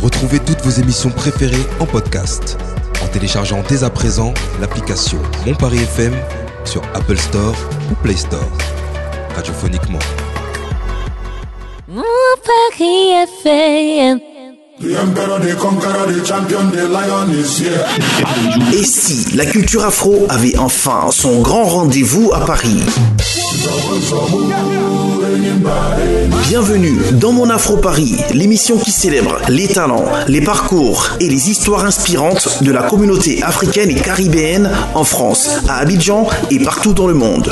Retrouvez toutes vos émissions préférées en podcast en téléchargeant dès à présent l'application Mon Paris FM sur Apple Store ou Play Store. Radiophoniquement. Mon Paris FM. Et si la culture afro avait enfin son grand rendez-vous à Paris? Bienvenue dans Mon Afro Paris, l'émission qui célèbre les talents, les parcours et les histoires inspirantes de la communauté africaine et caribéenne en France, à Abidjan et partout dans le monde.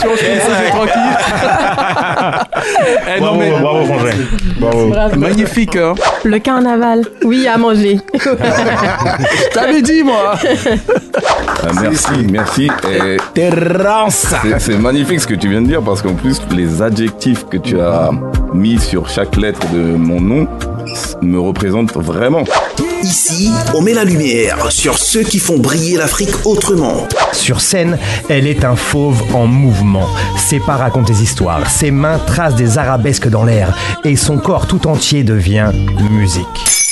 Bravo, Frangin. Bravo. Magnifique, hein. Le carnaval, oui, à manger. Je t'avais dit, moi. Merci. Et c'est magnifique ce que tu viens de dire parce qu'en plus, les adjectifs que tu as mis sur chaque lettre de mon nom me représentent vraiment. Ici, on met la lumière sur ceux qui font briller l'Afrique autrement. Sur scène, elle est un fauve en mouvement. Ses pas racontent des histoires, ses mains tracent des arabesques dans l'air et son corps tout entier devient musique.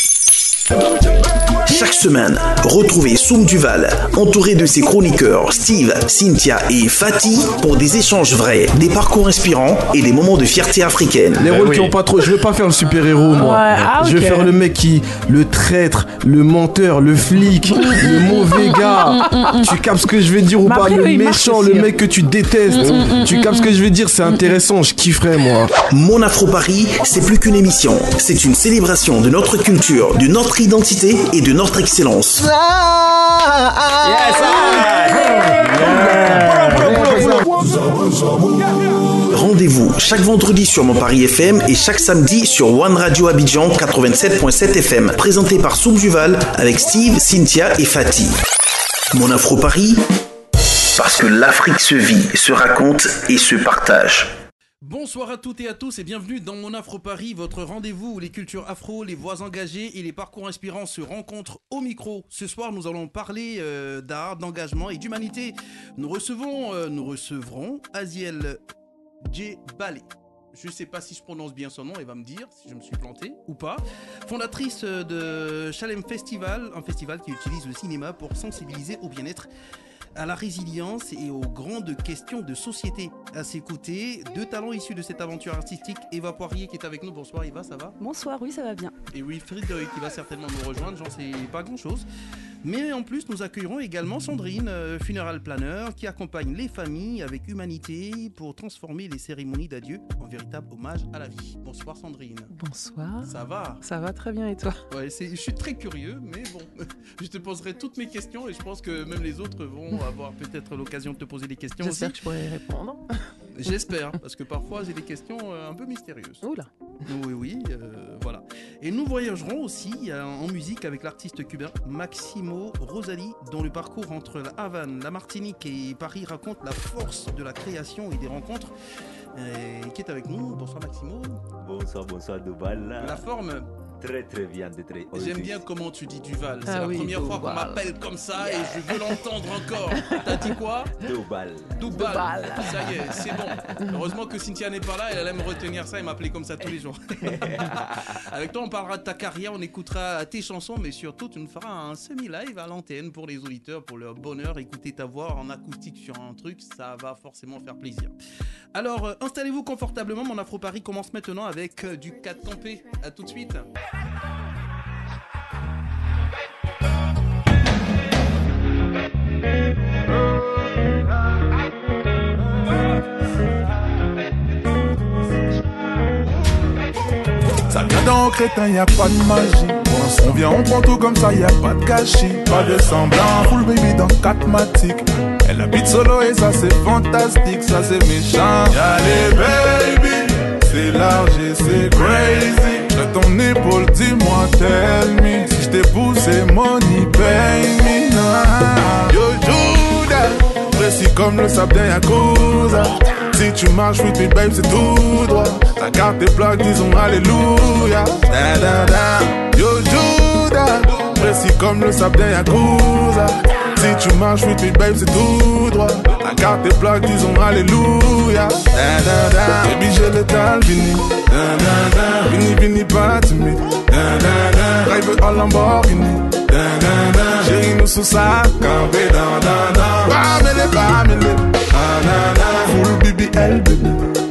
Chaque semaine, retrouvez Soum Duval, entouré de ses chroniqueurs Steve, Cynthia et Fatih pour des échanges vrais, des parcours inspirants et des moments de fierté africaine. Les rôles qui ont pas trop... Je veux pas faire le super-héros, moi. Ouais, Je veux faire le mec le traître, le menteur, le flic, le mauvais gars. Tu captes ce que je veux dire ou pas? Après, Le il marche méchant, aussi, le hein. mec que tu détestes. Tu captes ce que je veux dire? C'est intéressant, je kifferais, moi. Mon Afro Paris, c'est plus qu'une émission. C'est une célébration de notre culture, de notre identité et de notre excellence. Rendez-vous chaque vendredi sur Mon Paris FM et chaque samedi sur One Radio Abidjan 87.7 FM. Présenté par Soum Duval avec Steve, Cynthia et Fatih. Mon Afro Paris, parce que l'Afrique se vit, se raconte et se partage. Bonsoir à toutes et à tous et bienvenue dans Mon Afro Paris, votre rendez-vous où les cultures afro, les voix engagées et les parcours inspirants se rencontrent au micro. Ce soir, nous allons parler d'art, d'engagement et d'humanité. Nous recevrons Aziel Djebale. Je ne sais pas si je prononce bien son nom, elle va me dire si je me suis planté ou pas. Fondatrice de Chalem Festival, un festival qui utilise le cinéma pour sensibiliser au bien-être, à la résilience et aux grandes questions de société. À ses côtés, deux talents issus de cette aventure artistique. Eva Poirier qui est avec nous. Bonsoir Eva, ça va? Bonsoir, oui, ça va bien. Et Wilfried qui va certainement nous rejoindre, j'en sais pas grand chose. Mais en plus, nous accueillerons également Sandrine, funeral planner, qui accompagne les familles avec humanité pour transformer les cérémonies d'adieu en véritable hommage à la vie. Bonsoir Sandrine. Bonsoir. Ça va? Ça va très bien et toi? Ouais, je suis très curieux, mais bon, je te poserai toutes mes questions et je pense que même les autres vont avoir peut-être l'occasion de te poser des questions aussi. J'espère que je pourrai y répondre. J'espère, parce que parfois j'ai des questions un peu mystérieuses. Oula. Oui, voilà. Et nous voyagerons aussi en musique avec l'artiste cubain Maximo Rosali, dont le parcours entre la Havane, la Martinique et Paris raconte la force de la création et des rencontres. Qui est avec nous. Bonsoir Maximo. Bonsoir Duval. La forme? Très bien. J'aime bien comment tu dis Duval. C'est la première fois qu'on m'appelle comme ça et je veux l'entendre encore. T'as dit quoi? Duval. Ça y est, c'est bon. Heureusement que Cynthia n'est pas là, elle allait me retenir ça et m'appeler comme ça tous les jours. Avec toi, on parlera de ta carrière, on écoutera tes chansons, mais surtout, tu nous feras un semi-live à l'antenne pour les auditeurs, pour leur bonheur. Écouter ta voix en acoustique sur un truc, ça va forcément faire plaisir. Alors, installez-vous confortablement. Mon Afro Paris commence maintenant avec du 4 campé. À tout de suite. Ça vient d'un crétin, y'a pas de magie. On vient, on prend tout comme ça, y'a pas de gâchis. Pas de semblant, full baby dans 4 matiques. Elle habite solo et ça c'est fantastique, ça c'est méchant. Y'a les baby, c'est large et c'est crazy. De ton épaule, dis-moi, tell me. Si j't'ai poussé, money, pay me. Nah. Yo, Judas, précis comme le sable d'un Yakuza. Si tu marches with me, babe, c'est tout droit. Ta carte est plaque, disons alléluia. Da, da, da. Yo, Judas, précis comme le sable d'un Yakuza. Si tu marches with me, babe, c'est tout droit. Ta carte est plaque, disons alléluia. Da, da, da. Baby, j'ai le tal, vini. Da, da, da. Vini, pas timide. Da, da, da. Drive all Lamborghini. Chérie, nous sous ça, campé dans. Bamele, full BBL, baby.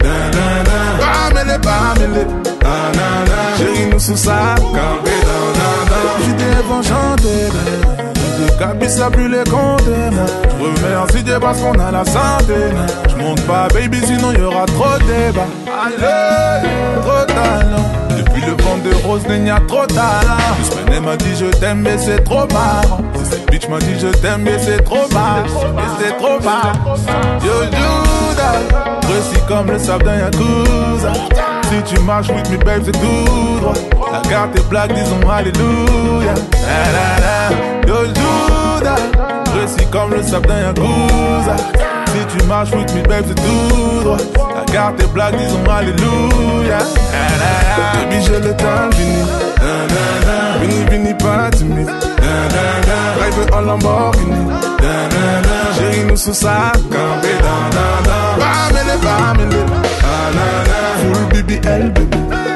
Bamele, chérie, nous sous ça, campé dans. J'ai des vents chantés, des cabis à plus les compter. Je remercie Dieu parce qu'on a la santé. Je monte pas, baby, sinon y'aura trop de débat. Allez, trop talent. Depuis le vent de rose, il y a trop talent. Juste m'a dit je t'aime, mais c'est trop marrant. Cette bitch m'a dit je t'aime, mais c'est trop marrant. Mais c'est trop marrant. Yo, Judas, précis comme le sable d'un Yakuza. Si tu marches with me, babe, c'est tout droit. La carte est blague, disons alléluia. Yo, Judas, précis comme le sable d'un Yakuza. Si tu marches with me, babe, c'est tout droit. La carte est blague, disons alléluia. Baby, j'ai le temps fini. Vini, pas timide. Drive en Lamborghini. Chérie, nous sous ça, campé dans. Bamele, full BBL, baby.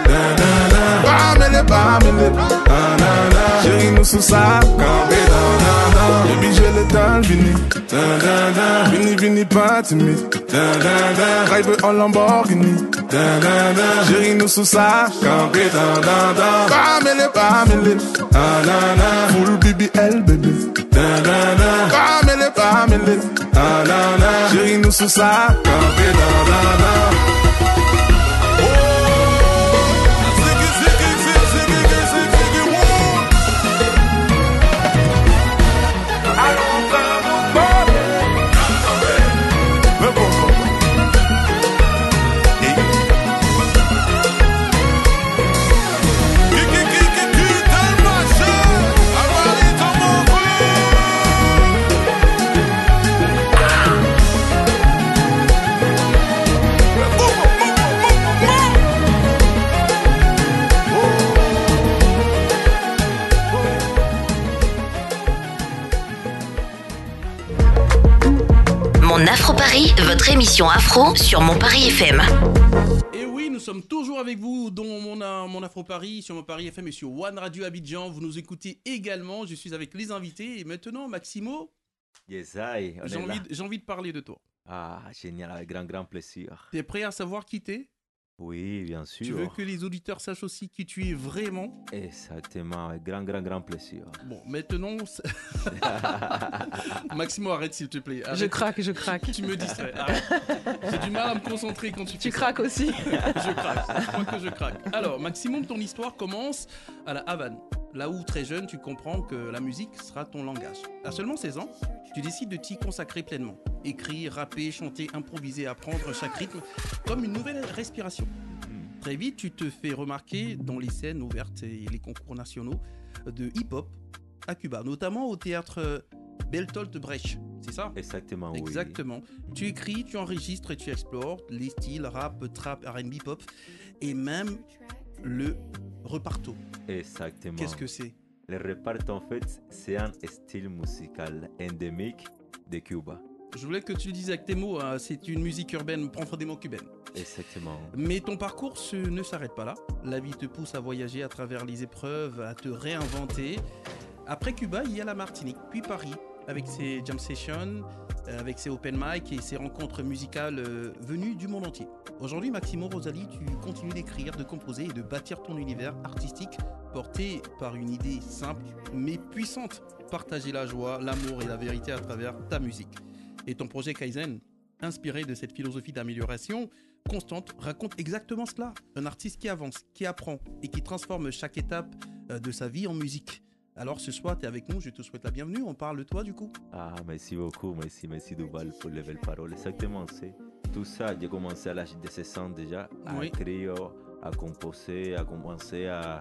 Bamele, chérie, nous sous ça, campé dans. Baby, j'ai le temps fini. Vini, pas timide. Drive en Lamborghini. Chérie, nous sous ça, campé dans. Bamele, full BBL, baby. Bamele, chérie, nous sous ça, campé dans. Mon Afro Paris, votre émission Afro sur Mon Paris FM. Et oui, nous sommes toujours avec vous dans mon Afro Paris, sur Mon Paris FM et sur One Radio Abidjan. Vous nous écoutez également. Je suis avec les invités. Et maintenant, Maximo, Yes, j'ai envie de parler de toi. Ah, génial, avec grand plaisir. T'es prêt à savoir qui t'es? Oui, bien sûr. Tu veux que les auditeurs sachent aussi qui tu es vraiment? Exactement, avec grand plaisir. Bon, maintenant... Maximo, arrête s'il te plaît. Arrête. Je craque. Tu me distrais, arrête. J'ai du mal à me concentrer quand tu craques aussi. Je craque, je crois que je craque. Alors, Maximo, ton histoire commence à la Havane. Là où, très jeune, tu comprends que la musique sera ton langage. À seulement 16 ans, tu décides de t'y consacrer pleinement. Écrire, rapper, chanter, improviser, apprendre chaque rythme comme une nouvelle respiration. Très vite, tu te fais remarquer dans les scènes ouvertes et les concours nationaux de hip-hop à Cuba, notamment au théâtre Bertolt Brecht, c'est ça? Exactement, oui. Exactement. Tu écris, tu enregistres et tu explores les styles rap, trap, R&B, pop et même le reparto. Exactement. Qu'est-ce que c'est? Le reparto, en fait, c'est un style musical endémique de Cuba. Je voulais que tu le dises avec tes mots, hein, c'est une musique urbaine profondément cubaine. Exactement. Mais ton parcours ne s'arrête pas là. La vie te pousse à voyager à travers les épreuves, à te réinventer. Après Cuba, il y a la Martinique, puis Paris, avec ses jam sessions, avec ses open mic et ses rencontres musicales venues du monde entier. Aujourd'hui, Maximo Rosalie, tu continues d'écrire, de composer et de bâtir ton univers artistique porté par une idée simple mais puissante. Partager la joie, l'amour et la vérité à travers ta musique. Et ton projet Kaizen, inspiré de cette philosophie d'amélioration constante, raconte exactement cela. Un artiste qui avance, qui apprend et qui transforme chaque étape de sa vie en musique. Alors ce soir, tu es avec nous, je te souhaite la bienvenue. On parle de toi du coup. Ah, merci beaucoup, merci Duval pour les belles paroles. Exactement, c'est tout ça. J'ai commencé à l'âge de 16 ans déjà à écrire, à composer, à commencer à,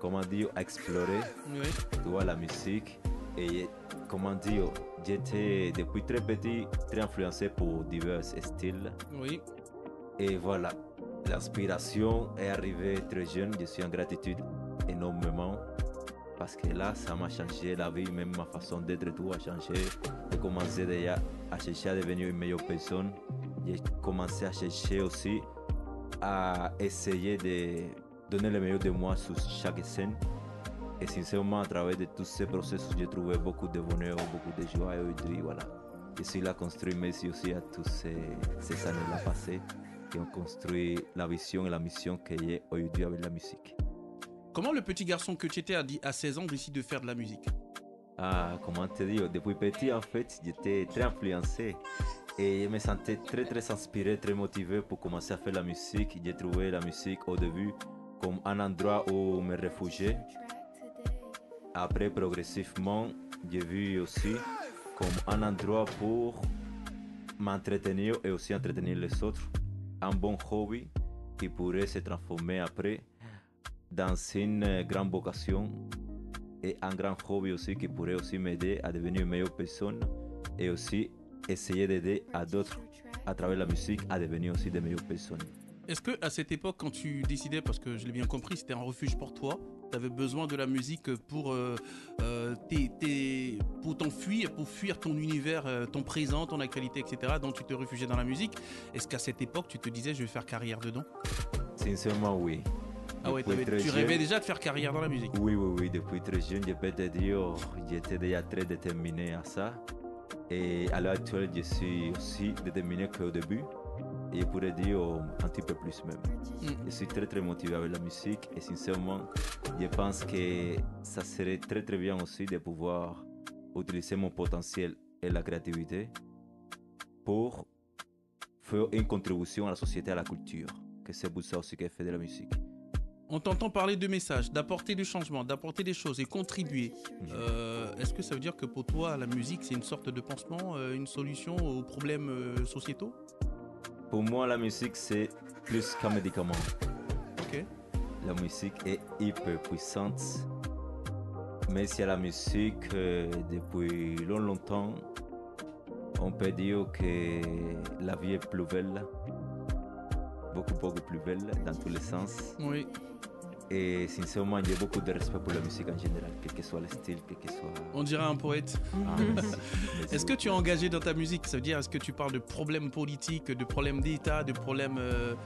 à explorer la musique. Et comment dire, j'étais depuis très petit très influencé pour divers styles. Oui. Et voilà, l'inspiration est arrivée très jeune. Je suis en gratitude énormément. Parce que là, ça m'a changé la vie, même ma façon d'être, tout a changé. J'ai commencé déjà à chercher à devenir une meilleure personne. J'ai commencé à chercher aussi à essayer de donner le meilleur de moi sur chaque scène. Et sincèrement, à travers de tous ces processus, j'ai trouvé beaucoup de bonheur, beaucoup de joie. Et aujourd'hui, voilà, je suis là construit, merci aussi à tous ces années-là passées qui ont construit la vision et la mission que j'ai aujourd'hui avec la musique. Comment le petit garçon que tu étais à 16 ans décide de faire de la musique? Ah, comment te dire, depuis petit, en fait, j'étais très influencé. Et je me sentais très, très inspiré, très motivé pour commencer à faire la musique. J'ai trouvé la musique au début comme un endroit où me réfugier. Après, progressivement, j'ai vu aussi comme un endroit pour m'entretenir et aussi entretenir les autres. Un bon hobby qui pourrait se transformer après dans une grande vocation et un grand hobby aussi qui pourrait aussi m'aider à devenir une meilleure personne et aussi essayer d'aider à d'autres à travers la musique à devenir aussi de meilleures personnes. Est-ce que à cette époque, quand tu décidais, parce que je l'ai bien compris, c'était un refuge pour toi, tu avais besoin de la musique pour t'enfuir, pour fuir ton univers, ton présent, ton actualité, etc. Donc tu te réfugiais dans la musique. Est-ce qu'à cette époque, tu te disais, je vais faire carrière dedans? Sincèrement, oui. Ah ouais, tu rêvais déjà de faire carrière dans la musique? Oui, depuis très jeune, je peux te dire, j'étais déjà très déterminé à ça. Et à l'heure actuelle, je suis aussi déterminé qu'au début. Et je pourrais dire un petit peu plus même. Je suis très très motivé avec la musique et sincèrement, je pense que ça serait très très bien aussi de pouvoir utiliser mon potentiel et la créativité pour faire une contribution à la société, à la culture. Que c'est pour ça aussi que je fais de la musique. On t'entend parler de messages, d'apporter du changement, d'apporter des choses et contribuer. Est-ce que ça veut dire que pour toi, la musique, c'est une sorte de pansement, une solution aux problèmes sociétaux? Pour moi, la musique, c'est plus qu'un médicament. Ok. La musique est hyper puissante. Mais si à la musique, depuis longtemps, on peut dire que la vie est plus belle. Beaucoup plus belle dans tous les sens. Oui. Et sincèrement, j'ai beaucoup de respect pour la musique en général, quel que soit le style, quel que soit... On dirait un poète. Merci. Est-ce que tu es engagé dans ta musique? Ça veut dire, est-ce que tu parles de problèmes politiques, de problèmes d'État, de problèmes,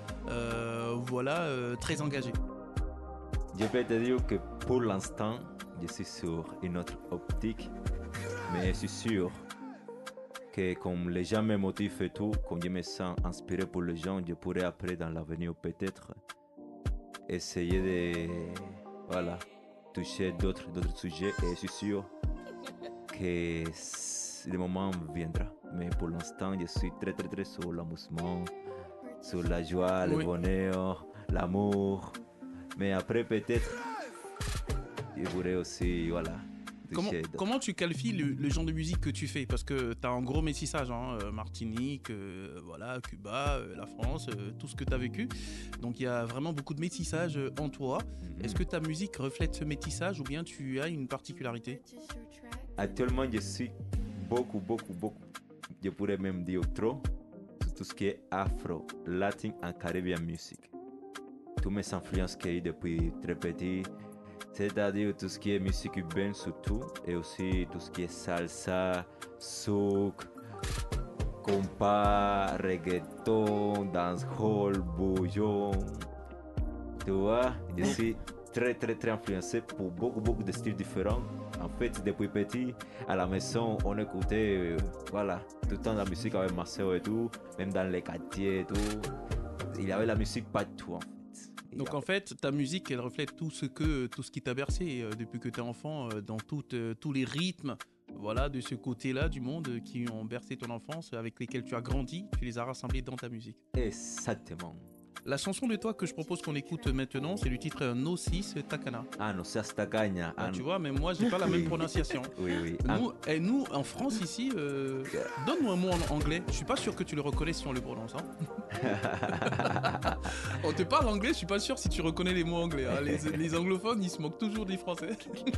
très engagés? Je peux te dire que pour l'instant, je suis sur une autre optique, mais je suis sûr que comme les gens me motivent et tout, comme je me sens inspiré pour les gens, je pourrais après dans l'avenir peut-être essayer de toucher d'autres sujets et je suis sûr que le moment viendra. Mais pour l'instant, je suis très très très sur l'amusement, sur la joie, le bonheur, l'amour. Mais après peut-être, je pourrais aussi, Comment tu qualifies le genre de musique que tu fais? Parce que tu as un gros métissage, Martinique, Cuba, la France, tout ce que tu as vécu. Donc il y a vraiment beaucoup de métissage en toi. Est-ce que ta musique reflète ce métissage ou bien tu as une particularité? Actuellement, je suis beaucoup, je pourrais même dire trop, sur tout ce qui est afro, latin and Caribbean music. Toutes mes influences qu'il y a eu depuis très petit, c'est-à-dire tout ce qui est musique urbaine surtout, et aussi tout ce qui est salsa, souk, compas, reggaeton, dancehall, bouillon. Tu vois, je suis très influencé pour beaucoup de styles différents. En fait, depuis petit, à la maison, on écoutait tout le temps la musique avec ma soeur et tout, même dans les quartiers et tout. Il y avait la musique partout en fait. Donc en fait, ta musique, elle reflète tout ce qui t'a bercé depuis que tu es enfant, dans tous les rythmes de ce côté-là du monde qui ont bercé ton enfance, avec lesquels tu as grandi, tu les as rassemblés dans ta musique. Exactement. La chanson de toi que je propose qu'on écoute maintenant, c'est le titre No 6 Takana. Ah, No 6 Takana. Tu vois, mais moi, j'ai pas la même prononciation. Oui. Nous, en France, ici, donne-moi un mot en anglais. Je suis pas sûr que tu le reconnais si on le prononce. On te parle anglais, je suis pas sûr si tu reconnais les mots anglais. Les anglophones, ils se moquent toujours des Français.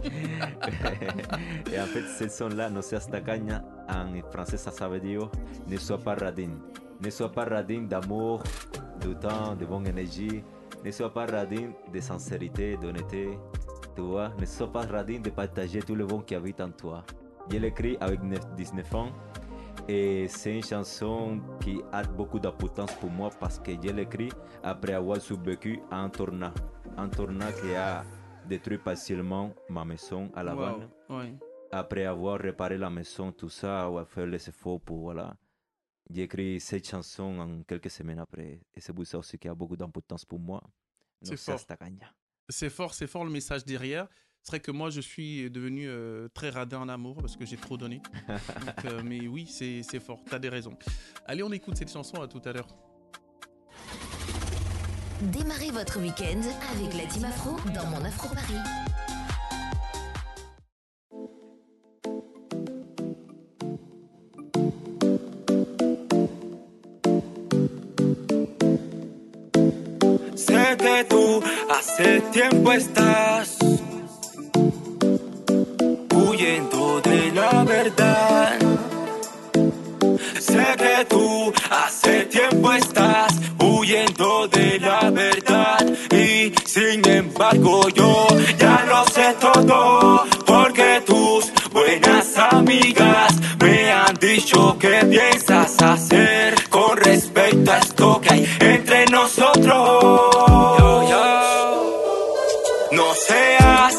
Et en fait, ce son-là, No 6 Takana, en français, ça veut dire ne sois pas radin. Ne sois pas radin d'amour, de temps, de bonne énergie. Ne sois pas radin de sincérité, d'honnêteté. Tu vois, ne sois pas radin de partager tout le bon qui habite en toi. Je l'écris avec 19 ans et c'est une chanson qui a beaucoup d'importance pour moi parce que je l'écris après avoir survécu à un tornado qui a détruit partiellement ma maison à La Havane. Wow. Ouais. Après avoir réparé la maison, tout ça, avoir fait les efforts pour, voilà. J'ai écrit cette chanson en quelques semaines après. Et c'est pour ça aussi qu'il y a beaucoup d'importance pour moi. C'est fort. C'est fort le message derrière. C'est vrai que moi, je suis devenu très radin en amour parce que j'ai trop donné. Donc, mais oui, c'est fort. T'as des raisons. Allez, on écoute cette chanson. À tout à l'heure. Démarrez votre week-end avec la Team Afro dans Mon Afro Paris. Sé que tú hace tiempo estás huyendo de la verdad. Sé que tú hace tiempo estás huyendo de la verdad. Y sin embargo yo ya lo sé todo, porque tus buenas amigas me han dicho que piensas hacer con respecto a esto que hay entre nosotros. No seas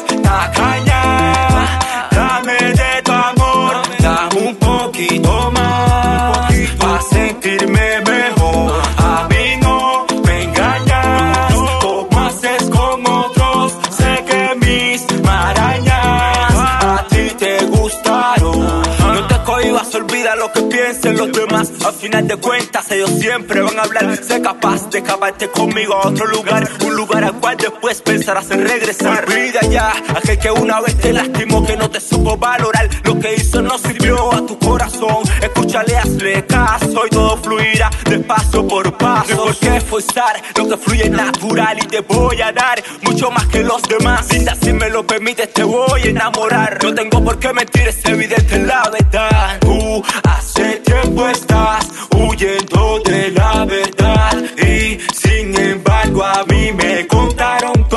tacaña, dame de tu amor, dame un poquito más, para sentirme mejor. A mí no me engañas, como haces con otros, sé que mis marañas a ti te gustaron. No te cohibas, olvida lo que piensen los demás. Al final de cuentas ellos siempre van a hablar. Sé capaz de escaparte conmigo a otro lugar, un lugar al cual después pensarás en regresar. Olvida ya aquel que una vez te lastimó, que no te supo valorar. Lo que hizo no sirvió a tu corazón. Escúchale, hazle caso y todo fluirá de paso por paso. No hay por qué forzar lo que fluye natural, y te voy a dar mucho más que los demás. Linda, si me lo permites te voy a enamorar. No tengo por qué mentir, es evidente la verdad. Tú hace tiempo estás huyendo de la verdad, y sin embargo a mí me contaron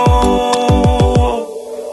todo.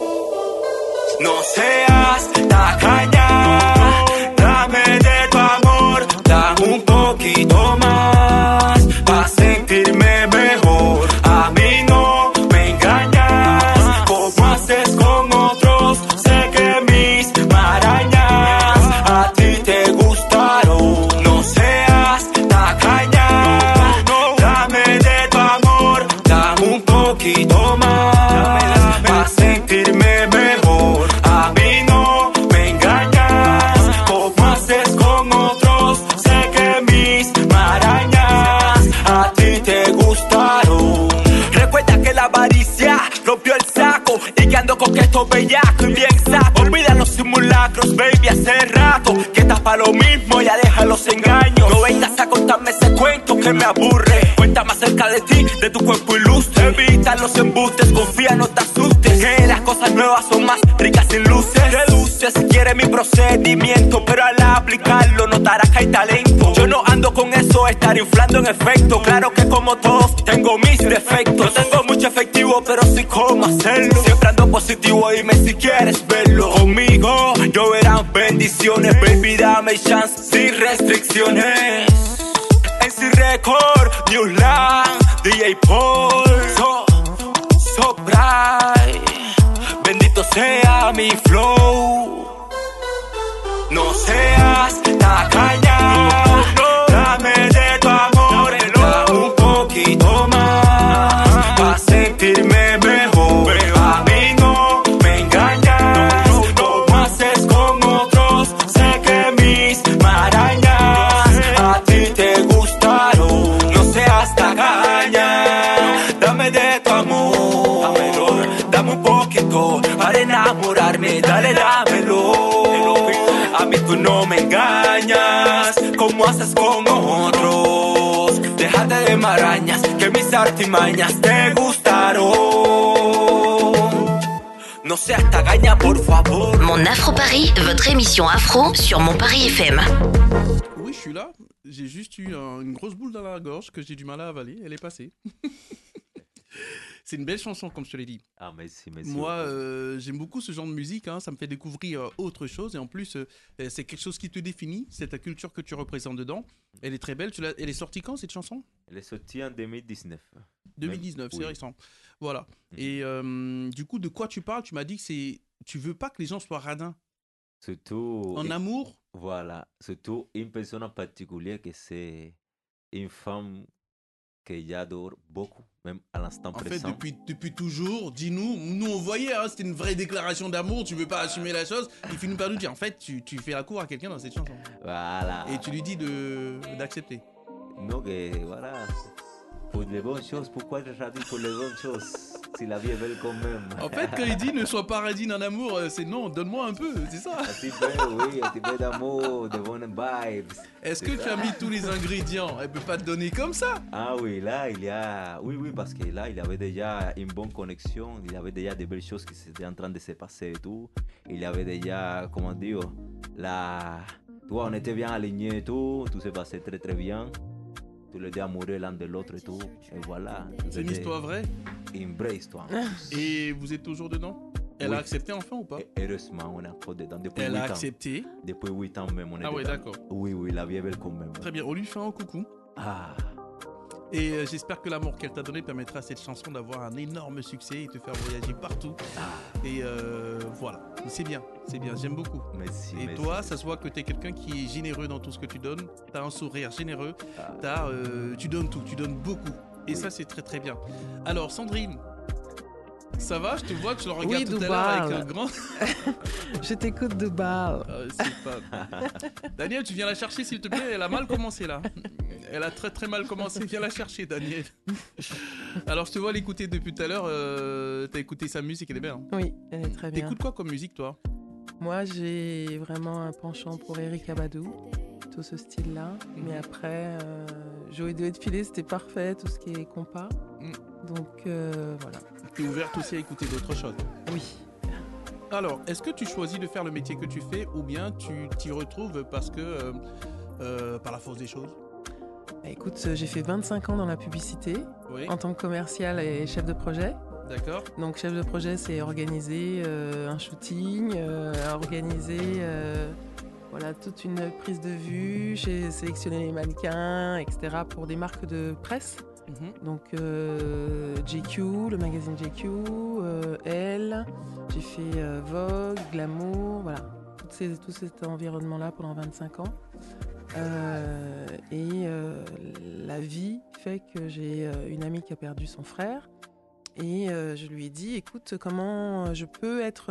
No seas tacaña, dame de tu amor, dame un poquito más, para sentirme mejor. A mí no me engañas, como haces con otros, sé que mis marañas a ti te gustaron. No seas tacaña, dame de tu amor, dame un poquito más, para sentirme mejor. A mí no me engañas, como haces con otros, sé que mis marañas a ti te gustaron. Recuerda que la avaricia rompió el saco, y que ando coqueto, bellaco y bien saco. Olvida los simulacros, baby, hace rato que estás pa' lo mismo, ya deja los engaños. No vengas a contarme ese cuento que me aburre. Cuéntame acerca de ti, de tu cuerpo ilustre. Evita los embustes, confía, no te asustes, que las cosas nuevas son más ricas sin luces. Reduce si quieres mi procedimiento, pero al aplicarlo notarás que hay talento. Yo no ando con eso, estar inflando en efecto. Claro que como todos tengo mis defectos. No tengo mucho efectivo, pero sí cómo hacerlo. Siempre ando positivo, dime si quieres verlo. Conmigo lloverán bendiciones, baby, dame chance sin restricciones. NC Record, Newland, DJ Paul, so bright. Bendito sea mi flow. No seas tacaña, dame de tu amor, dame un poquito más, para sentirme mejor. A mí no me engañas, como haces con otros, sé que mis marañas a ti te gustaron. No seas tacaña, dame de tu amor, dame un poquito para enamorarme, dale, dámelo. A mí tú no me engañas, como haces con otros. Déjate de marañas, que mis artimañas te gustaron. No seas tagaña, por favor. Mon Afro Paris, votre émission afro sur Mon Paris FM. Oui, je suis là. J'ai juste eu une grosse boule dans la gorge que j'ai du mal à avaler. Elle est passée. C'est une belle chanson, comme je te l'ai dit. Ah, merci. Moi, j'aime beaucoup ce genre de musique. Hein, ça me fait découvrir autre chose. Et en plus, c'est quelque chose qui te définit. C'est ta culture que tu représentes dedans. Elle est très belle. Elle est sortie quand, cette chanson ? Elle est sortie en 2019. 2019, c'est récent. Voilà. Et du coup, de quoi tu parles? Tu m'as dit que tu veux pas que les gens soient radins. Surtout... En amour? Voilà. Surtout une personne en particulier que c'est une femme que j'adore beaucoup, même à l'instant présent. En fait, depuis toujours, dis-nous, nous on voyait, hein, c'était une vraie déclaration d'amour, tu veux pas assumer la chose, il finit par nous dire, en fait, tu fais la cour à quelqu'un dans cette chanson. Voilà. Et tu lui dis d'accepter. Non, que voilà, pour les bonnes choses, pourquoi je radine pour les bonnes choses si la vie est belle quand même? En fait, quand il dit ne sois pas radine en amour, c'est non, donne-moi un peu, c'est ça. Un petit peu, oui, un petit peu d'amour, de bonnes vibes. Est-ce que tu as mis tous les ingrédients? Elle peut pas te donner comme ça. Ah oui, là, il y a... Oui, parce que là, il y avait déjà une bonne connexion, il y avait déjà des belles choses qui étaient en train de se passer et tout. Il y avait déjà, comment dire, tu vois, on était bien alignés et tout se passait très très bien. Tous les deux amoureux l'un de l'autre et tout. Et voilà. C'est une histoire vraie? Une vraie histoire. Et vous êtes toujours dedans? Elle a accepté enfin ou pas? Heureusement, on est encore dedans depuis 8 ans. Elle a accepté? Depuis 8 ans même, on est dedans. Ah oui, d'accord. Oui, la vie est belle quand même. Très bien, on lui fait un coucou. Ah. Et j'espère que l'amour qu'elle t'a donné permettra à cette chanson d'avoir un énorme succès et te faire voyager partout. Et voilà, c'est bien, j'aime beaucoup. Merci. Et toi, ça se voit que t'es quelqu'un qui est généreux dans tout ce que tu donnes. T'as un sourire généreux, tu donnes tout, tu donnes beaucoup. Et ça, c'est très très bien. Alors, Sandrine, ça va? Je te vois, tu le regardes tout à l'heure avec un grand... Je t'écoute de balle. C'est pas... Daniel, tu viens la chercher s'il te plaît, elle a mal commencé là. Elle a très très mal commencé, viens la chercher Daniel. Alors je te vois l'écouter depuis tout à l'heure, t'as écouté sa musique, elle est belle. Hein? Oui, elle est très bien. T'écoutes quoi comme musique toi? Moi j'ai vraiment un penchant pour Eric Abadou, tout ce style-là. Mais après, Joey de Filet c'était parfait, tout ce qui est compas. Donc voilà. T'es ouverte aussi à écouter d'autres choses? Oui. Alors, est-ce que tu choisis de faire le métier que tu fais ou bien tu t'y retrouves parce que par la force des choses? Écoute, j'ai fait 25 ans dans la publicité en tant que commercial et chef de projet. D'accord. Donc chef de projet, c'est organiser un shooting, organiser voilà, toute une prise de vue, sélectionner les mannequins, etc. pour des marques de presse. Donc GQ, le magazine GQ, Elle, j'ai fait Vogue, Glamour, voilà, tout cet environnement-là pendant 25 ans. La vie fait que j'ai une amie qui a perdu son frère et je lui ai dit, écoute, comment je peux être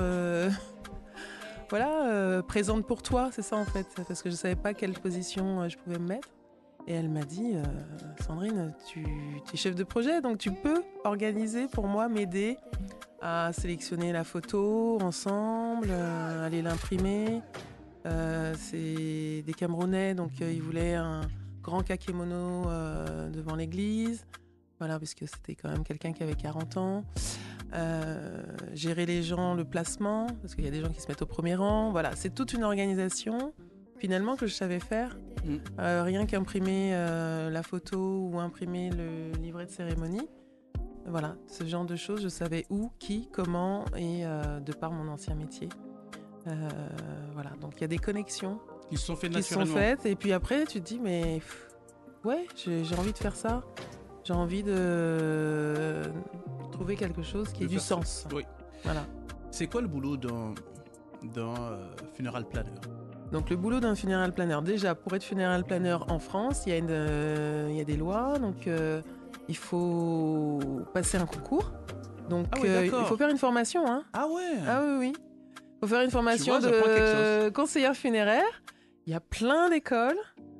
présente pour toi, c'est ça en fait, parce que je savais pas quelle position je pouvais me mettre. Et elle m'a dit, Sandrine, tu es chef de projet, donc tu peux organiser pour moi, m'aider à sélectionner la photo ensemble, aller l'imprimer. C'est des Camerounais, donc ils voulaient un grand kakémono devant l'église. Voilà, parce que c'était quand même quelqu'un qui avait 40 ans. Gérer les gens, le placement, parce qu'il y a des gens qui se mettent au premier rang. Voilà, c'est toute une organisation, finalement, que je savais faire. Rien qu'imprimer la photo ou imprimer le livret de cérémonie. Voilà, ce genre de choses, je savais où, qui, comment, et de par mon ancien métier. Voilà, donc il y a des connexions qui se sont faites et puis après tu te dis mais ouais, j'ai envie de faire ça, j'ai envie de trouver quelque chose qui ait du sens. Oui. Voilà. C'est quoi le boulot d'un funeral planner? Donc le boulot d'un funeral planner, déjà pour être funeral planner en France, il y a des lois, donc il faut passer un concours, donc il faut faire une formation. Hein. Ah ouais. Ah oui. Il faut faire une formation de conseillère funéraire. Il y a plein d'écoles.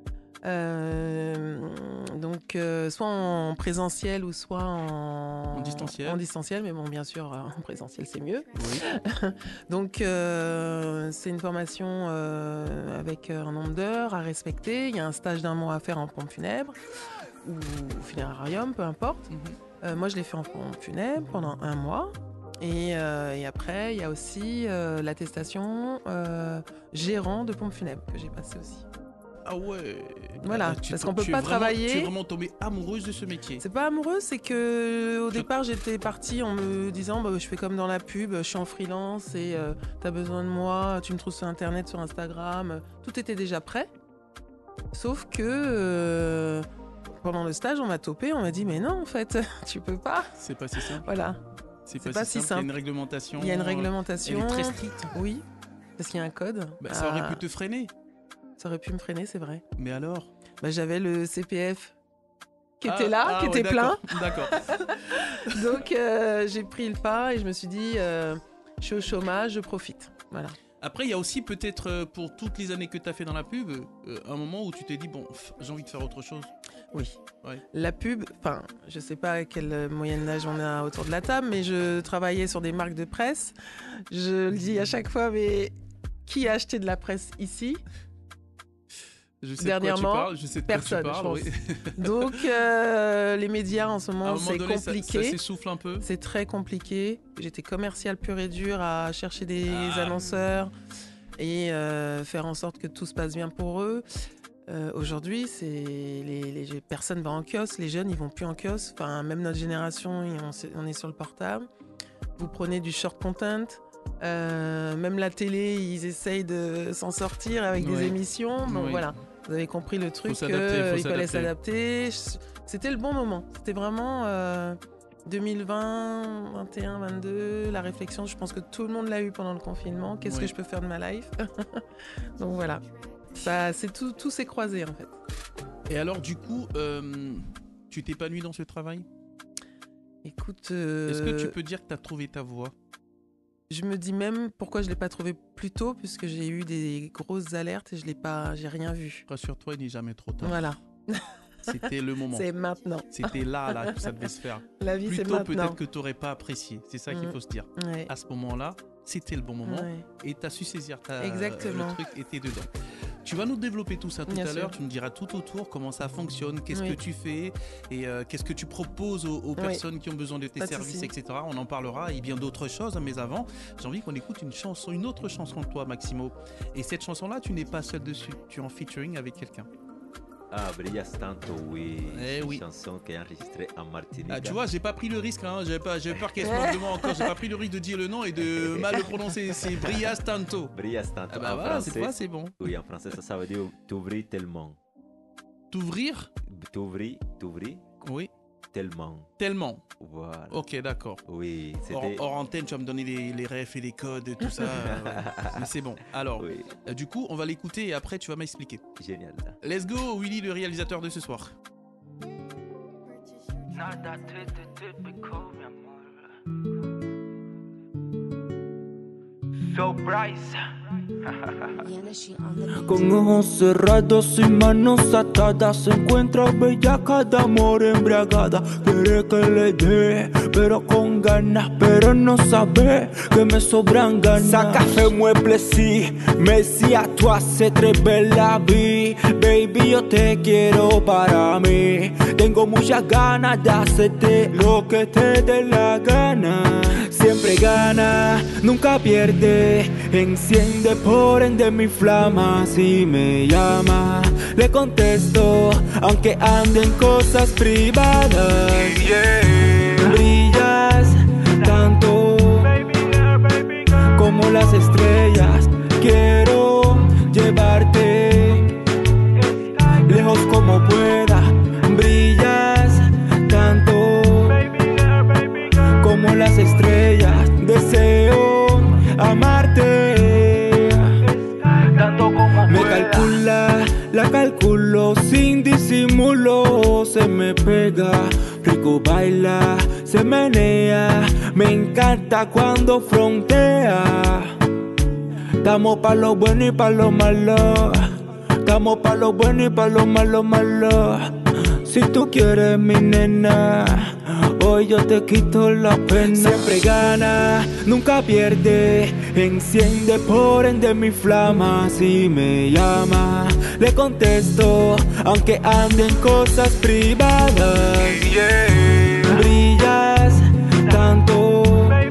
Donc, soit en présentiel ou soit en distanciel. En distanciel, mais bon, bien sûr, en présentiel, c'est mieux. Oui. Donc, c'est une formation avec un nombre d'heures à respecter. Il y a un stage d'1 mois à faire en pompe funèbre ou funérarium, peu importe. Moi, je l'ai fait en pompe funèbre pendant 1 mois. Et après, il y a aussi l'attestation gérant de pompe funèbre que j'ai passé aussi. Ah ouais. Voilà, parce qu'on peut pas travailler. Tu es vraiment tombée amoureuse de ce métier. C'est pas amoureuse, c'est que au départ j'étais partie en me disant je fais comme dans la pub, je suis en freelance et t'as besoin de moi, tu me trouves sur internet, sur Instagram, tout était déjà prêt. Sauf que pendant le stage, on m'a topé, on m'a dit mais non en fait, tu peux pas. C'est pas si simple. Voilà. C'est pas si simple. Il y a une réglementation. Il y a une réglementation. Elle est très stricte. Oui, parce qu'il y a un code. Ça aurait pu te freiner. Ça aurait pu me freiner, c'est vrai. Mais alors? J'avais le CPF qui était là, qui était plein. D'accord. Donc j'ai pris le pas et je me suis dit, je suis au chômage, je profite. Voilà. Après, il y a aussi peut-être, pour toutes les années que tu as fait dans la pub, un moment où tu t'es dit, bon, j'ai envie de faire autre chose. Oui. Ouais. La pub, je sais pas quelle moyenne d'âge on a autour de la table, mais je travaillais sur des marques de presse. Je le dis à chaque fois, mais qui a acheté de la presse ici ? Je sais dernièrement, de quoi tu parles, je sais de personne, quoi tu parles, je pense. Oui. Donc, les médias en ce moment, c'est compliqué. Ça s'essouffle un peu. C'est très compliqué. J'étais commerciale pure et dure à chercher des annonceurs et faire en sorte que tout se passe bien pour eux. Aujourd'hui, les personnes vont en kiosque, les jeunes, ils vont plus en kiosque. Enfin, même notre génération, on est sur le portable. Vous prenez du short content. Même la télé, ils essayent de s'en sortir avec des émissions. Donc voilà. Vous avez compris le truc, il fallait s'adapter. C'était le bon moment. C'était vraiment 2020, 21, 22, la réflexion. Je pense que tout le monde l'a eu pendant le confinement. Qu'est-ce que je peux faire de ma life? Donc voilà. Tout s'est croisé en fait. Et alors du coup, tu t'épanouis dans ce travail? Écoute... Est-ce que tu peux dire que tu as trouvé ta voie? Je me dis même pourquoi je ne l'ai pas trouvé plus tôt, puisque j'ai eu des grosses alertes et j'ai rien vu. Rassure-toi, il n'est jamais trop tard. Voilà. C'était le moment. C'est maintenant. C'était là que ça devait se faire. La vie, c'est maintenant. Plutôt, peut-être que tu n'aurais pas apprécié. C'est ça qu'il faut se dire. Ouais. À ce moment-là, c'était le bon moment. Ouais. Et tu as su saisir Exactement. Le truc était dedans. Tu vas nous développer tout ça tout à l'heure. Tu nous diras tout autour comment ça fonctionne, qu'est-ce que tu fais et qu'est-ce que tu proposes aux personnes qui ont besoin de tes services, etc. On en parlera et bien d'autres choses. Mais avant, j'ai envie qu'on écoute une autre chanson de toi, Maximo. Et cette chanson-là, tu n'es pas seul dessus. Tu es en featuring avec quelqu'un. Ah, Brillas Tanto, oui. Une chanson qui est enregistrée en Martinique. Ah, tu vois, j'ai pas pris le risque, hein. J'avais peur qu'elle se moque de moi encore. J'ai pas pris le risque de dire le nom et de mal le prononcer. C'est Brillas Tanto. Brillas Tanto. Ah bah voilà, cette fois, c'est bon. Oui, en français, ça veut dire t'ouvrir tellement. T'ouvrir? T'ouvrir. Oui. Tellement. Voilà. Ok, d'accord. Oui. Hors antenne, tu vas me donner les refs et les codes et tout ça. Mais c'est bon. Alors, du coup, on va l'écouter et après, tu vas m'expliquer. Génial. Let's go, Willy, le réalisateur de ce soir. So Bryce. Con ojos cerrados y manos atadas se encuentra bellaca de amor embriagada. Quiere que le dé, pero con ganas, pero no sabe que me sobran ganas. Saca fais-moi plaisir, mais si à toi c'est très belle la vie. Baby, yo te quiero para mí. Tengo muchas ganas de hacerte lo que te dé la gana. Siempre gana, nunca pierde. Enciende por ende mi flama. Si me llama, le contesto, aunque ande en cosas privadas. Brillas tanto como las estrellas. Quiero llevarte lejos como pueda. Brillas tanto como las estrellas. Deseo amarte tanto como me pueda. Calcula, la calculo sin disimulo. Se me pega, rico baila, se menea. Me encanta cuando frontea. Estamos pa' lo bueno y pa' lo malo. Estamos pa' lo bueno y pa' lo malo. Si tú quieres mi nena, hoy yo te quito la pena. Siempre gana, nunca pierde. Enciende por ende mi flama. Si me llama, le contesto, aunque ande en cosas privadas. Brillas tanto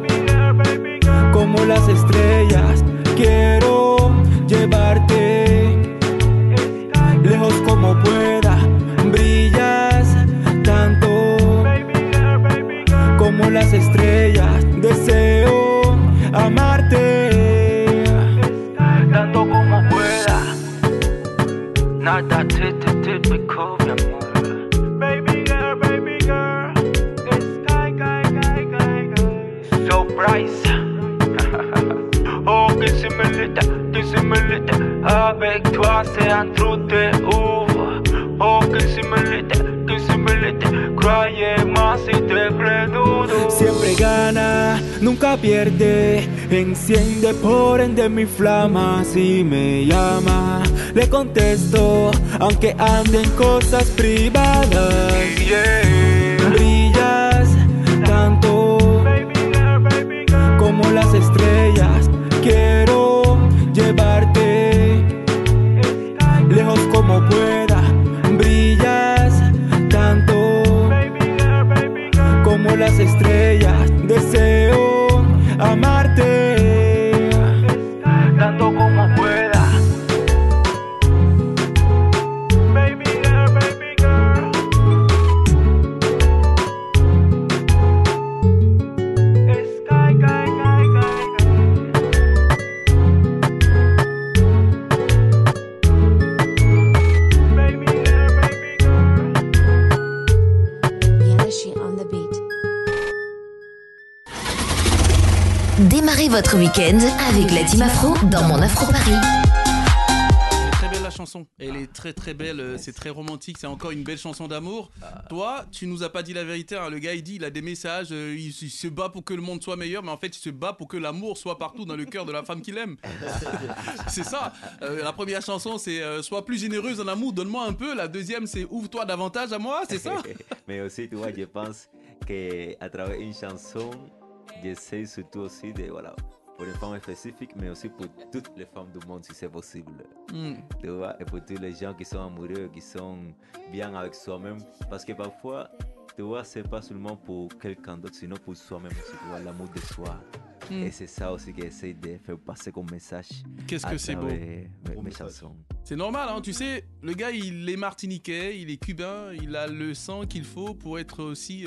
como las estrellas. Quiero llevarte lejos como pueda. Brillas tanto como las estrellas. Deseo amarte tanto como pueda. Nada te me cobra, amor. Oh, que c'est mérite, avec toi c'est un trou de ouf. Oh, que c'est mérite, croyez-moi si te predudo. Siempre gana, nunca pierde, enciende por ende mi flama. Si me llama, le contesto, aunque anden cosas privadas. Brillas tanto como las estrellas. Quiero llevarte lejos como pueda. Brillas tanto como las estrellas. Deseo amarte tanto como pueda. Baby girl, baby girl. Sky, sky, sky, sky. Démarrez votre week-end avec la Team Afro dans mon Afro Paris. Elle est très belle la chanson, elle est très très belle, c'est très romantique, c'est encore une belle chanson d'amour. Toi, tu nous as pas dit la vérité, hein. Le gars il dit, il a des messages, il se bat pour que le monde soit meilleur, mais en fait il se bat pour que l'amour soit partout dans le cœur de la femme qu'il aime. C'est ça. La première chanson c'est sois plus généreuse en amour, donne-moi un peu. La deuxième c'est ouvre-toi davantage à moi, c'est ça. Mais aussi tu vois, je pense qu'à travers une chanson, j'essaie surtout aussi de, voilà, pour les femmes spécifiques, mais aussi pour toutes les femmes du monde si c'est possible. Tu vois, et pour tous les gens qui sont amoureux, qui sont bien avec soi-même. Parce que parfois, tu vois, c'est pas seulement pour quelqu'un d'autre, sinon pour soi-même aussi, tu vois, l'amour de soi. Et c'est ça aussi que j'essaie de faire passer comme message. Qu'est-ce que c'est beau. Mes chansons. C'est normal, hein, tu sais, le gars il est martiniquais, il est cubain, il a le sang qu'il faut pour être aussi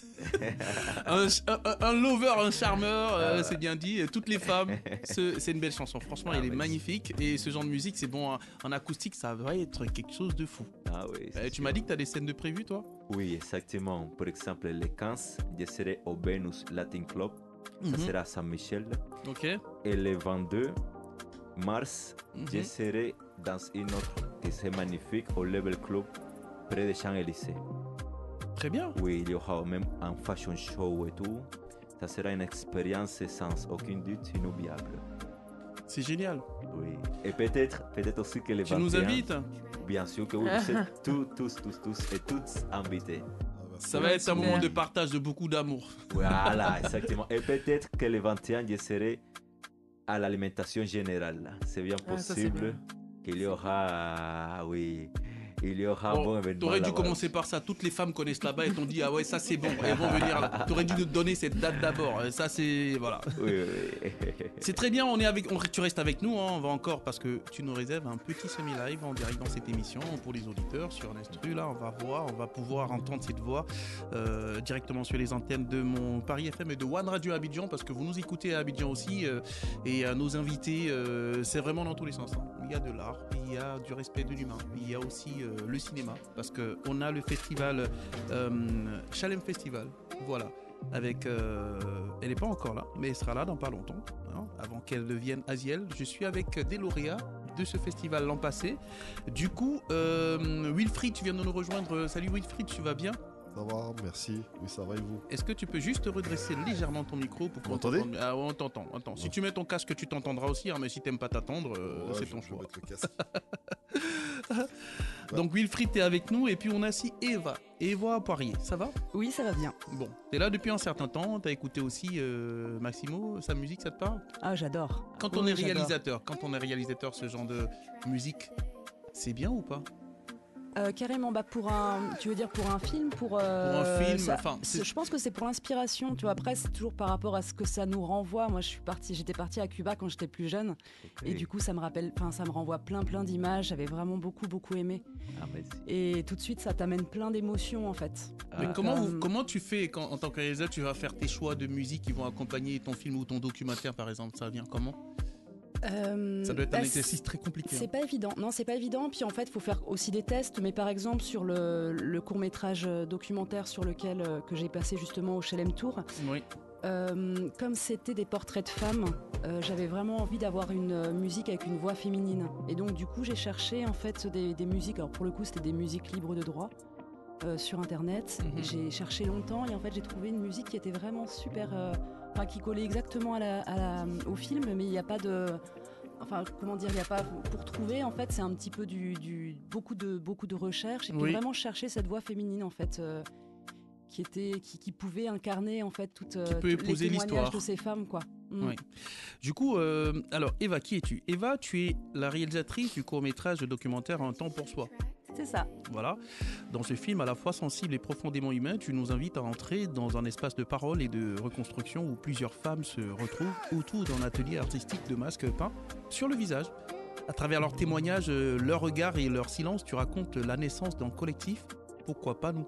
un lover, un charmeur, c'est bien dit. Toutes les femmes, c'est une belle chanson, franchement elle est magnifique. Et ce genre de musique, c'est bon, en acoustique, ça va être quelque chose de fou. Ah oui. Tu m'as dit que tu as des scènes de prévues, toi? Oui, exactement. Par exemple, le 15, je serai au Venus Latin Club. Ça sera à Saint-Michel. Ok. Et le 22 mars, je serai dans une autre qui c'est magnifique au Level Club près de Champs-Élysées. Très bien. Oui, il y aura même un fashion show et tout. Ça sera une expérience sans aucun doute inoubliable. C'est génial. Oui. Et peut-être aussi que les 21... Tu nous invites? Bien sûr que oui, vous êtes tous et toutes invités. Ça va être un moment de partage de beaucoup d'amour. Voilà, exactement. Et peut-être que le 21, je serai à l'alimentation générale. C'est bien possible qu'il y aura, il y aura un bon événement. T'aurais dû commencer par ça. Toutes les femmes connaissent là-bas et t'ont dit, ah ouais, ça c'est bon, elles vont venir là. T'aurais dû nous donner cette date d'abord. Ça c'est, voilà. Oui. C'est très bien, tu restes avec nous, hein. On va encore, parce que tu nous réserves un petit semi-live en direct dans cette émission pour les auditeurs sur un instru. Là, on va pouvoir entendre cette voix directement sur les antennes de mon Paris FM et de One Radio Abidjan, parce que vous nous écoutez à Abidjan aussi. Et à nos invités, c'est vraiment dans tous les sens, hein. Il y a de l'art, il y a du respect de l'humain, il y a aussi le cinéma, parce qu'on a le festival Chalem Festival, voilà, avec elle n'est pas encore là, mais elle sera là dans pas longtemps, hein, avant qu'elle devienne Asiel. Je suis avec des lauréats de ce festival l'an passé. Du coup, Wilfried, tu viens de nous rejoindre. Salut Wilfried, tu vas bien? Ça va, merci. Oui, ça va et vous? Est-ce que tu peux juste redresser légèrement ton micro pour qu'on t'entende? Ah, on t'entend. Attends, si tu mets ton casque, tu t'entendras aussi, hein, mais si t'aimes pas t'attendre, c'est ton choix. Je vais mettre le casque. Donc Wilfried, t'es avec nous, et puis on a aussi Eva Poirier. Ça va? Oui, ça va bien. Bon, t'es là depuis un certain temps. T'as écouté aussi Maximo, sa musique, ça te parle? Ah, j'adore. Quand on est réalisateur, ce genre de musique, c'est bien ou pas? Carrément, tu veux dire pour un film, pour un film, je pense que c'est pour l'inspiration, tu vois. Après, c'est toujours par rapport à ce que ça nous renvoie. Moi, j'étais partie à Cuba quand j'étais plus jeune, et du coup, ça me renvoie plein d'images. J'avais vraiment beaucoup aimé. Et tout de suite, ça t'amène plein d'émotions en fait. Mais comment tu fais quand, en tant que réalisateur, tu vas faire tes choix de musique qui vont accompagner ton film ou ton documentaire, par exemple? Ça vient comment? Ça doit être un exercice très compliqué. C'est pas évident. Non, c'est pas évident. Puis en fait, il faut faire aussi des tests. Mais par exemple, sur le court-métrage documentaire sur lequel que j'ai passé justement au Chelem Tour, comme c'était des portraits de femmes, j'avais vraiment envie d'avoir une musique avec une voix féminine. Et donc du coup j'ai cherché en fait des musiques, alors pour le coup c'était des musiques libres de droit sur internet. J'ai cherché longtemps et en fait j'ai trouvé une musique qui était vraiment super, qui collait exactement au film, mais il n'y a pas de... Enfin, comment dire, il n'y a pas... Pour trouver, en fait, c'est un petit peu beaucoup de recherche et puis vraiment chercher cette voix féminine, en fait, qui pouvait incarner, en fait, toutes les témoignages de ces femmes, quoi. Oui. Du coup, alors, Eva, qui es-tu ? Eva, tu es la réalisatrice du court-métrage documentaire Un temps pour soi. C'est ça. Voilà. Dans ce film à la fois sensible et profondément humain, tu nous invites à entrer dans un espace de parole et de reconstruction où plusieurs femmes se retrouvent autour d'un atelier artistique de masques peints sur le visage. À travers leurs témoignages, leurs regards et leur silence, tu racontes la naissance d'un collectif, pourquoi pas nous ?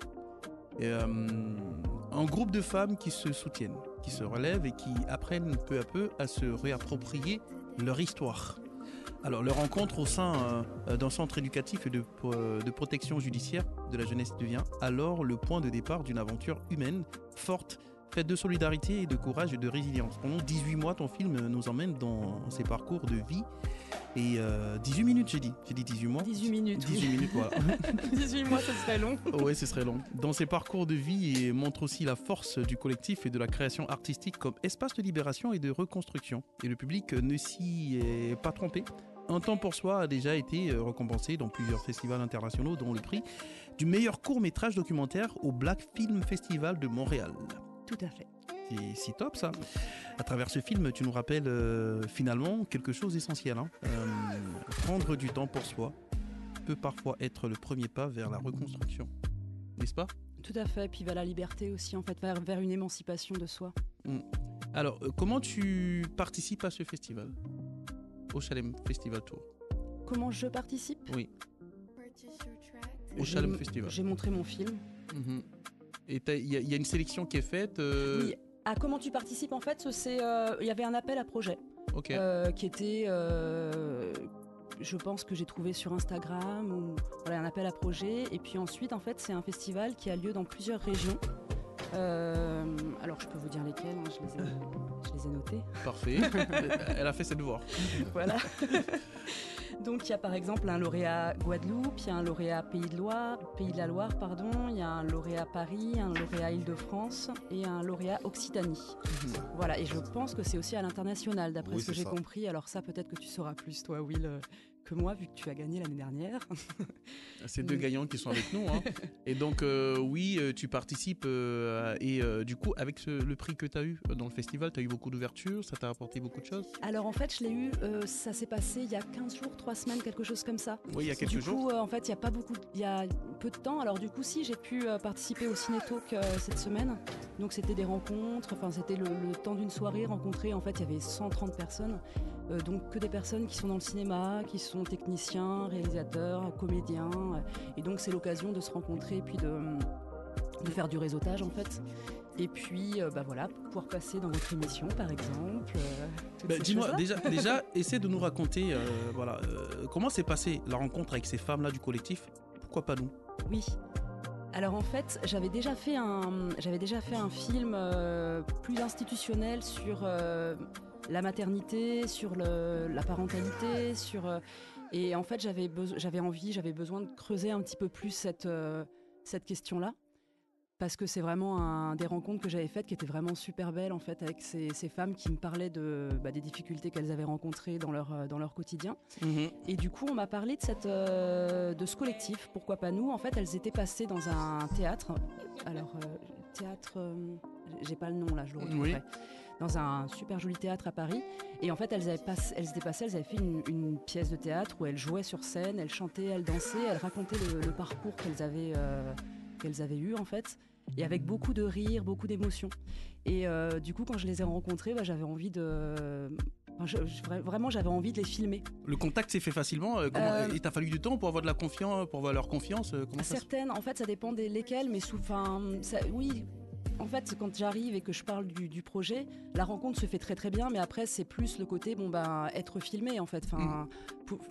Un groupe de femmes qui se soutiennent, qui se relèvent et qui apprennent peu à peu à se réapproprier leur histoire. Alors, leur rencontre au sein d'un centre éducatif et de protection judiciaire de la jeunesse devient alors le point de départ d'une aventure humaine, forte, faite de solidarité et de courage et de résilience. Pendant 18 mois, ton film nous emmène dans ces parcours de vie. Et 18 minutes, j'ai dit 18 mois. 18 minutes. 18 minutes, voilà. 18 mois, ce serait long. Oui, ce serait long. Dans ces parcours de vie, et montre aussi la force du collectif et de la création artistique comme espace de libération et de reconstruction. Et le public ne s'y est pas trompé. Un temps pour soi a déjà été récompensé dans plusieurs festivals internationaux, dont le prix du meilleur court-métrage documentaire au Black Film Festival de Montréal. Tout à fait. C'est si top ça. À travers ce film, tu nous rappelles finalement quelque chose d'essentiel. Prendre du temps pour soi peut parfois être le premier pas vers la reconstruction. N'est-ce pas ? Tout à fait. Puis vers la liberté aussi, en fait, vers une émancipation de soi. Alors, comment tu participes à ce festival ? Au Chalem Festival Tour. Comment je participe ? Oui. Au Chalem Festival. J'ai montré mon film. Et il y a une sélection qui est faite Oui. À comment tu participes, en fait, il y avait un appel à projet qui était, je pense que j'ai trouvé sur Instagram, ou voilà, un appel à projet. Et puis ensuite, en fait, c'est un festival qui a lieu dans plusieurs régions. Alors, je peux vous dire lesquelles, je les ai notées. Parfait. Elle a fait ses devoirs. Voilà. Donc il y a par exemple un lauréat Guadeloupe, il y a un lauréat Pays de la Loire, il y a un lauréat Paris, un lauréat Île-de-France et un lauréat Occitanie. Voilà, et je pense que c'est aussi à l'international, d'après ce que j'ai compris. Alors ça, peut-être que tu sauras plus, toi, Will, que moi, vu que tu as gagné l'année dernière. C'est deux gagnants qui sont avec nous. Et donc, oui, tu participes. Et du coup, avec le prix que tu as eu dans le festival, tu as eu beaucoup d'ouverture, ça t'a apporté beaucoup de choses ? Alors, en fait, je l'ai eu, ça s'est passé il y a 15 jours, 3 semaines, quelque chose comme ça. Oui, il y a quelques jours. Du coup, en fait, il y a peu de temps. Alors, du coup, si, j'ai pu participer au Ciné-Talk cette semaine. Donc, c'était des rencontres. Enfin, c'était le temps d'une soirée rencontrée. En fait, il y avait 130 personnes. Donc, que des personnes qui sont dans le cinéma, qui sont techniciens, réalisateurs, comédiens. Et donc, c'est l'occasion de se rencontrer et puis de faire du réseautage, en fait. Et puis, voilà, pouvoir passer dans votre émission, par exemple. Dis-moi, déjà, essaie de nous raconter, comment s'est passée la rencontre avec ces femmes-là du collectif ? Pourquoi pas nous ? Oui. Alors en fait, j'avais déjà fait un film plus institutionnel sur la maternité, sur la parentalité, et en fait j'avais besoin de creuser un petit peu plus cette question-là. Parce que c'est vraiment des rencontres que j'avais faites qui étaient vraiment super belles, en fait, avec ces femmes qui me parlaient des difficultés qu'elles avaient rencontrées dans leur quotidien. Et du coup, on m'a parlé de ce collectif, pourquoi pas nous. En fait, elles étaient passées dans un théâtre. Alors, j'ai pas le nom là, je le retrouverai. Dans un super joli théâtre à Paris. Et en fait, elles avaient fait une pièce de théâtre où elles jouaient sur scène, elles chantaient, elles dansaient, elles racontaient le parcours qu'elles avaient eu, en fait, et avec beaucoup de rire, beaucoup d'émotions. Et du coup, quand je les ai rencontrées, j'avais envie vraiment, j'avais envie de les filmer. Le contact s'est fait facilement. Il t'a fallu du temps pour avoir de la confiance, pour avoir leur confiance. Certaines, en fait, ça dépend lesquelles, mais oui. En fait, quand j'arrive et que je parle du projet, la rencontre se fait très très bien, mais après c'est plus le côté être filmé, en fait.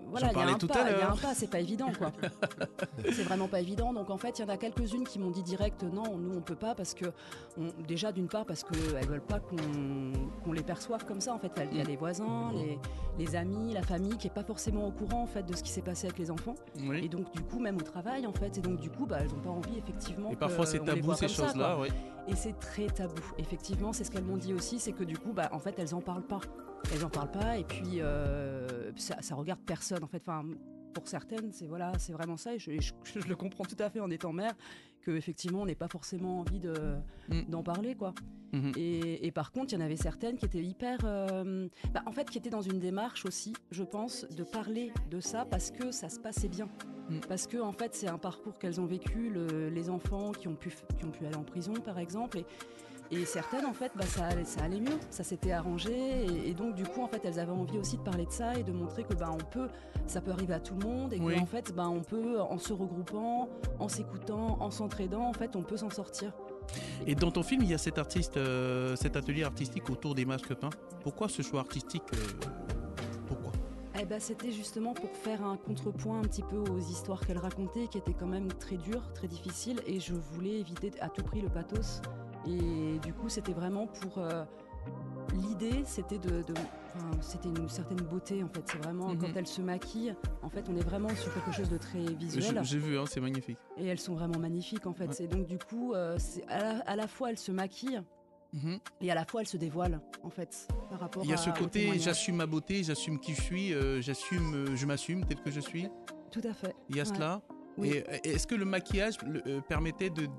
voilà, J'en parlais tout à il y a l'heure. un pas, c'est pas évident, quoi. C'est vraiment pas évident. Donc en fait, il y en a quelques-unes qui m'ont dit direct, non, nous on peut pas parce que, déjà d'une part parce qu'elles veulent pas qu'on les perçoive comme ça. En fait, il y a les voisins, les amis, la famille qui est pas forcément au courant en fait de ce qui s'est passé avec les enfants. Oui. Et donc du coup, même au travail en fait, et donc du coup, elles ont pas envie effectivement. Et parfois c'est qu'on les tabou voit ces comme ça, choses-là, quoi. oui. Et c'est très tabou. Effectivement, c'est ce qu'elles m'ont dit aussi, c'est que du coup, en fait, elles en parlent pas. Elles en parlent pas, et puis ça regarde personne. En fait, enfin, pour certaines, c'est vraiment ça. Et je le comprends tout à fait en étant mère, que effectivement, on n'ait pas forcément envie d'en parler, quoi. Et par contre, il y en avait certaines qui étaient hyper, en fait, qui étaient dans une démarche aussi, je pense, de parler de ça parce que ça se passait bien. Parce que en fait, c'est un parcours qu'elles ont vécu, les enfants qui ont pu aller en prison, par exemple. Et certaines, en fait, ça allait mieux, ça s'était arrangé. Et donc, du coup, en fait, elles avaient envie aussi de parler de ça et de montrer que ça peut arriver à tout le monde. Et qu'en fait, on peut, en se regroupant, en s'écoutant, en s'entraidant, en fait, on peut s'en sortir. Et dans ton film, il y a cet atelier artistique autour des masques peints. Pourquoi ce choix artistique Pourquoi C'était justement pour faire un contrepoint un petit peu aux histoires qu'elle racontait, qui étaient quand même très dures, très difficiles. Et je voulais éviter à tout prix le pathos. Et du coup, c'était vraiment pour... l'idée, c'était c'était une certaine beauté, en fait. C'est vraiment, quand elles se maquillent, en fait, on est vraiment sur quelque chose de très visuel. J'ai vu, c'est magnifique. Et elles sont vraiment magnifiques, en fait. Ouais. Et donc, du coup, à la fois, elles se maquillent, et à la fois, elles se dévoilent, en fait, par rapport à... Il y a ce au côté, témoignage. j'assume ma beauté, j'assume qui je suis, je m'assume tel que je suis. Tout à fait. Il y a cela. Oui. Et est-ce que le maquillage permettait de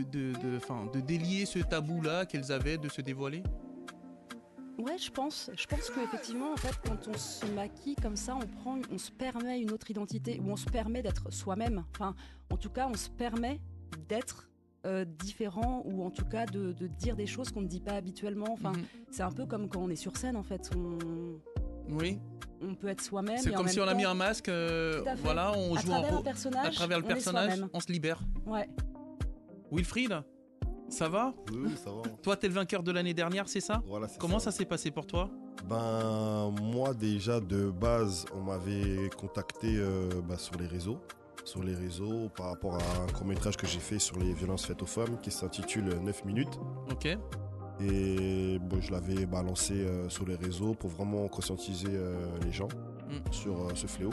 délier ce tabou-là qu'elles avaient de se dévoiler? Ouais, je pense qu'effectivement, en fait, quand on se maquille comme ça, on se permet une autre identité, ou on se permet d'être soi-même. Enfin, en tout cas, on se permet d'être différent, ou en tout cas de dire des choses qu'on ne dit pas habituellement. Enfin, c'est un peu comme quand on est sur scène, en fait. Oui. On peut être soi-même. C'est comme si on a mis un masque, voilà, on joue un rôle. À travers le personnage, on se libère. Ouais. Wilfried, ça va? Oui, ça va. Toi, t'es le vainqueur de l'année dernière, c'est ça? Voilà, c'est Comment ça s'est passé pour toi? Moi, déjà, de base, on m'avait contacté sur les réseaux par rapport à un court-métrage que j'ai fait sur les violences faites aux femmes qui s'intitule 9 minutes. Ok. Et je l'avais balancé sur les réseaux pour vraiment conscientiser les gens sur ce fléau.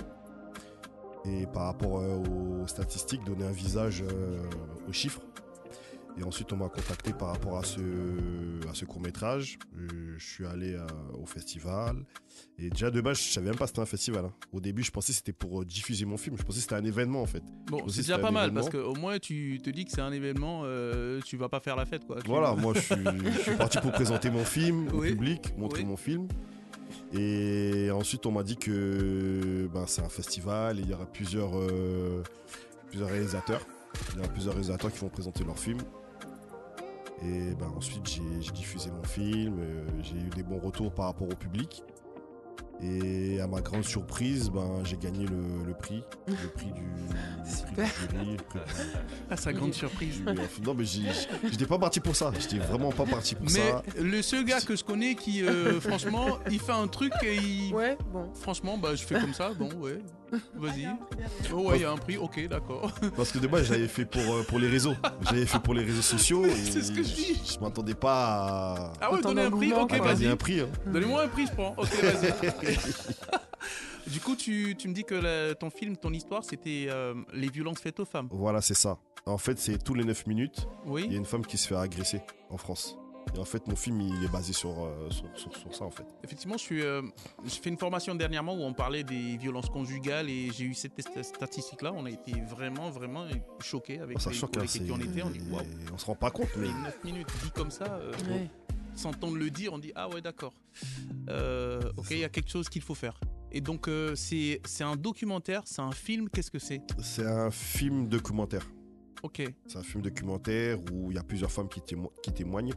Et par rapport aux statistiques, donner un visage aux chiffres. Et ensuite, on m'a contacté par rapport à ce court-métrage. Je suis allé au festival. Et déjà, de base, je savais même pas que c'était un festival. Au début, je pensais que c'était pour diffuser mon film. Je pensais que c'était un événement, en fait. Bon, c'est déjà pas mal, parce qu'au moins, tu te dis que c'est un événement, tu vas pas faire la fête, quoi. Voilà, moi, je suis parti pour présenter mon film au public, montrer mon film. Et ensuite, on m'a dit que c'est un festival et il y aura plusieurs réalisateurs. Il y aura plusieurs réalisateurs qui vont présenter leur film. Et ensuite, j'ai diffusé mon film. J'ai eu des bons retours par rapport au public. Et à ma grande surprise, j'ai gagné le prix. Le prix du jury. À sa grande surprise. Non, mais j'étais pas parti pour ça. J'étais vraiment pas parti pour ça. Mais le seul gars que je connais qui, franchement, il fait un truc et il... Ouais, bon. Franchement, je fais comme ça, bon, ouais. Vas-y. Oh ouais, il y a un prix, ok, d'accord. Parce que de base, j'avais fait pour les réseaux. J'avais fait pour les réseaux sociaux. C'est ce que je dis. Je m'attendais pas à... Ah ouais, donner un prix, ok, vas-y. Un prix, hein. Donnez-moi un prix, je prends. Ok, vas-y. Du coup, tu me dis que ton film, ton histoire, c'était les violences faites aux femmes. Voilà, c'est ça. En fait, c'est tous les 9 minutes, il y a une femme qui se fait agresser en France. Et en fait, mon film, il est basé sur ça, en fait. Effectivement, je fais une formation dernièrement où on parlait des violences conjugales et j'ai eu cette statistique-là. On a été vraiment, vraiment choqués avec ça les choque, qui on était. On dit, waouh. On se rend pas compte, mais... Les 9 minutes dit comme ça, sans t'entendre le dire, on dit, ah ouais, d'accord. Ok, il y a quelque chose qu'il faut faire. Et donc, c'est un documentaire, c'est un film, qu'est-ce que c'est? C'est un film documentaire. Ok. C'est un film documentaire où il y a plusieurs femmes qui témoignent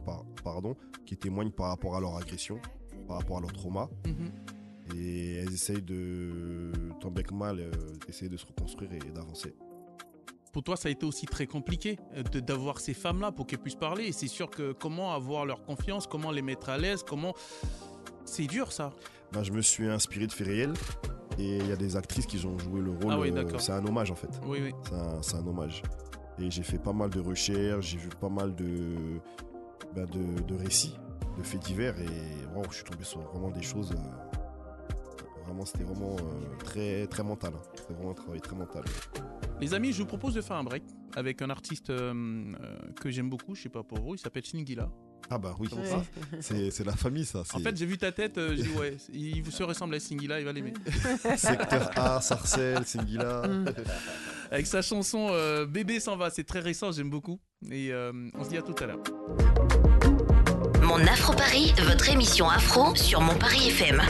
par rapport à leur agression, par rapport à leur trauma. Et elles essayent tant bien que mal, essayer de se reconstruire et d'avancer. Pour toi, ça a été aussi très compliqué d'avoir ces femmes-là pour qu'elles puissent parler. Et c'est sûr que comment avoir leur confiance, comment les mettre à l'aise, comment... C'est dur, ça. Je me suis inspiré de faits réels. Et il y a des actrices qui ont joué le rôle. Ah oui, d'accord. C'est un hommage en fait. Oui. C'est un hommage. Et j'ai fait pas mal de recherches, j'ai vu pas mal de récits, de faits divers. Et wow, je suis tombé sur vraiment des choses. C'était vraiment très, très mental. Hein. C'était vraiment un travail très mental. Les amis, je vous propose de faire un break avec un artiste que j'aime beaucoup, je sais pas pour vous, il s'appelle Singila. Ah bah oui, c'est la famille ça. En fait, j'ai vu ta tête, j'ai dit ouais, il se ressemble à Singila, il va l'aimer. Secteur A, Sarcelles, Singila. Avec sa chanson Bébé s'en va, c'est très récent, j'aime beaucoup. Et on se dit à tout à l'heure. Mon Afro Paris, votre émission afro sur Mon Paris FM.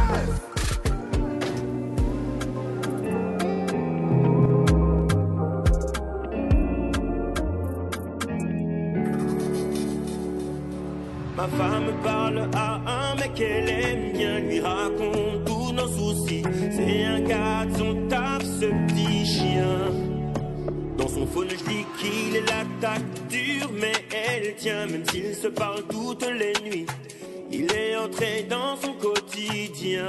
Ma femme parle à un mec qu'elle aime bien, lui raconte tous nos soucis. C'est un gars de son taf, ce petit chien. Dans son phone, je dis qu'il est l'attaque dure, mais elle tient, même s'il se parle toutes les nuits. Il est entré dans son quotidien.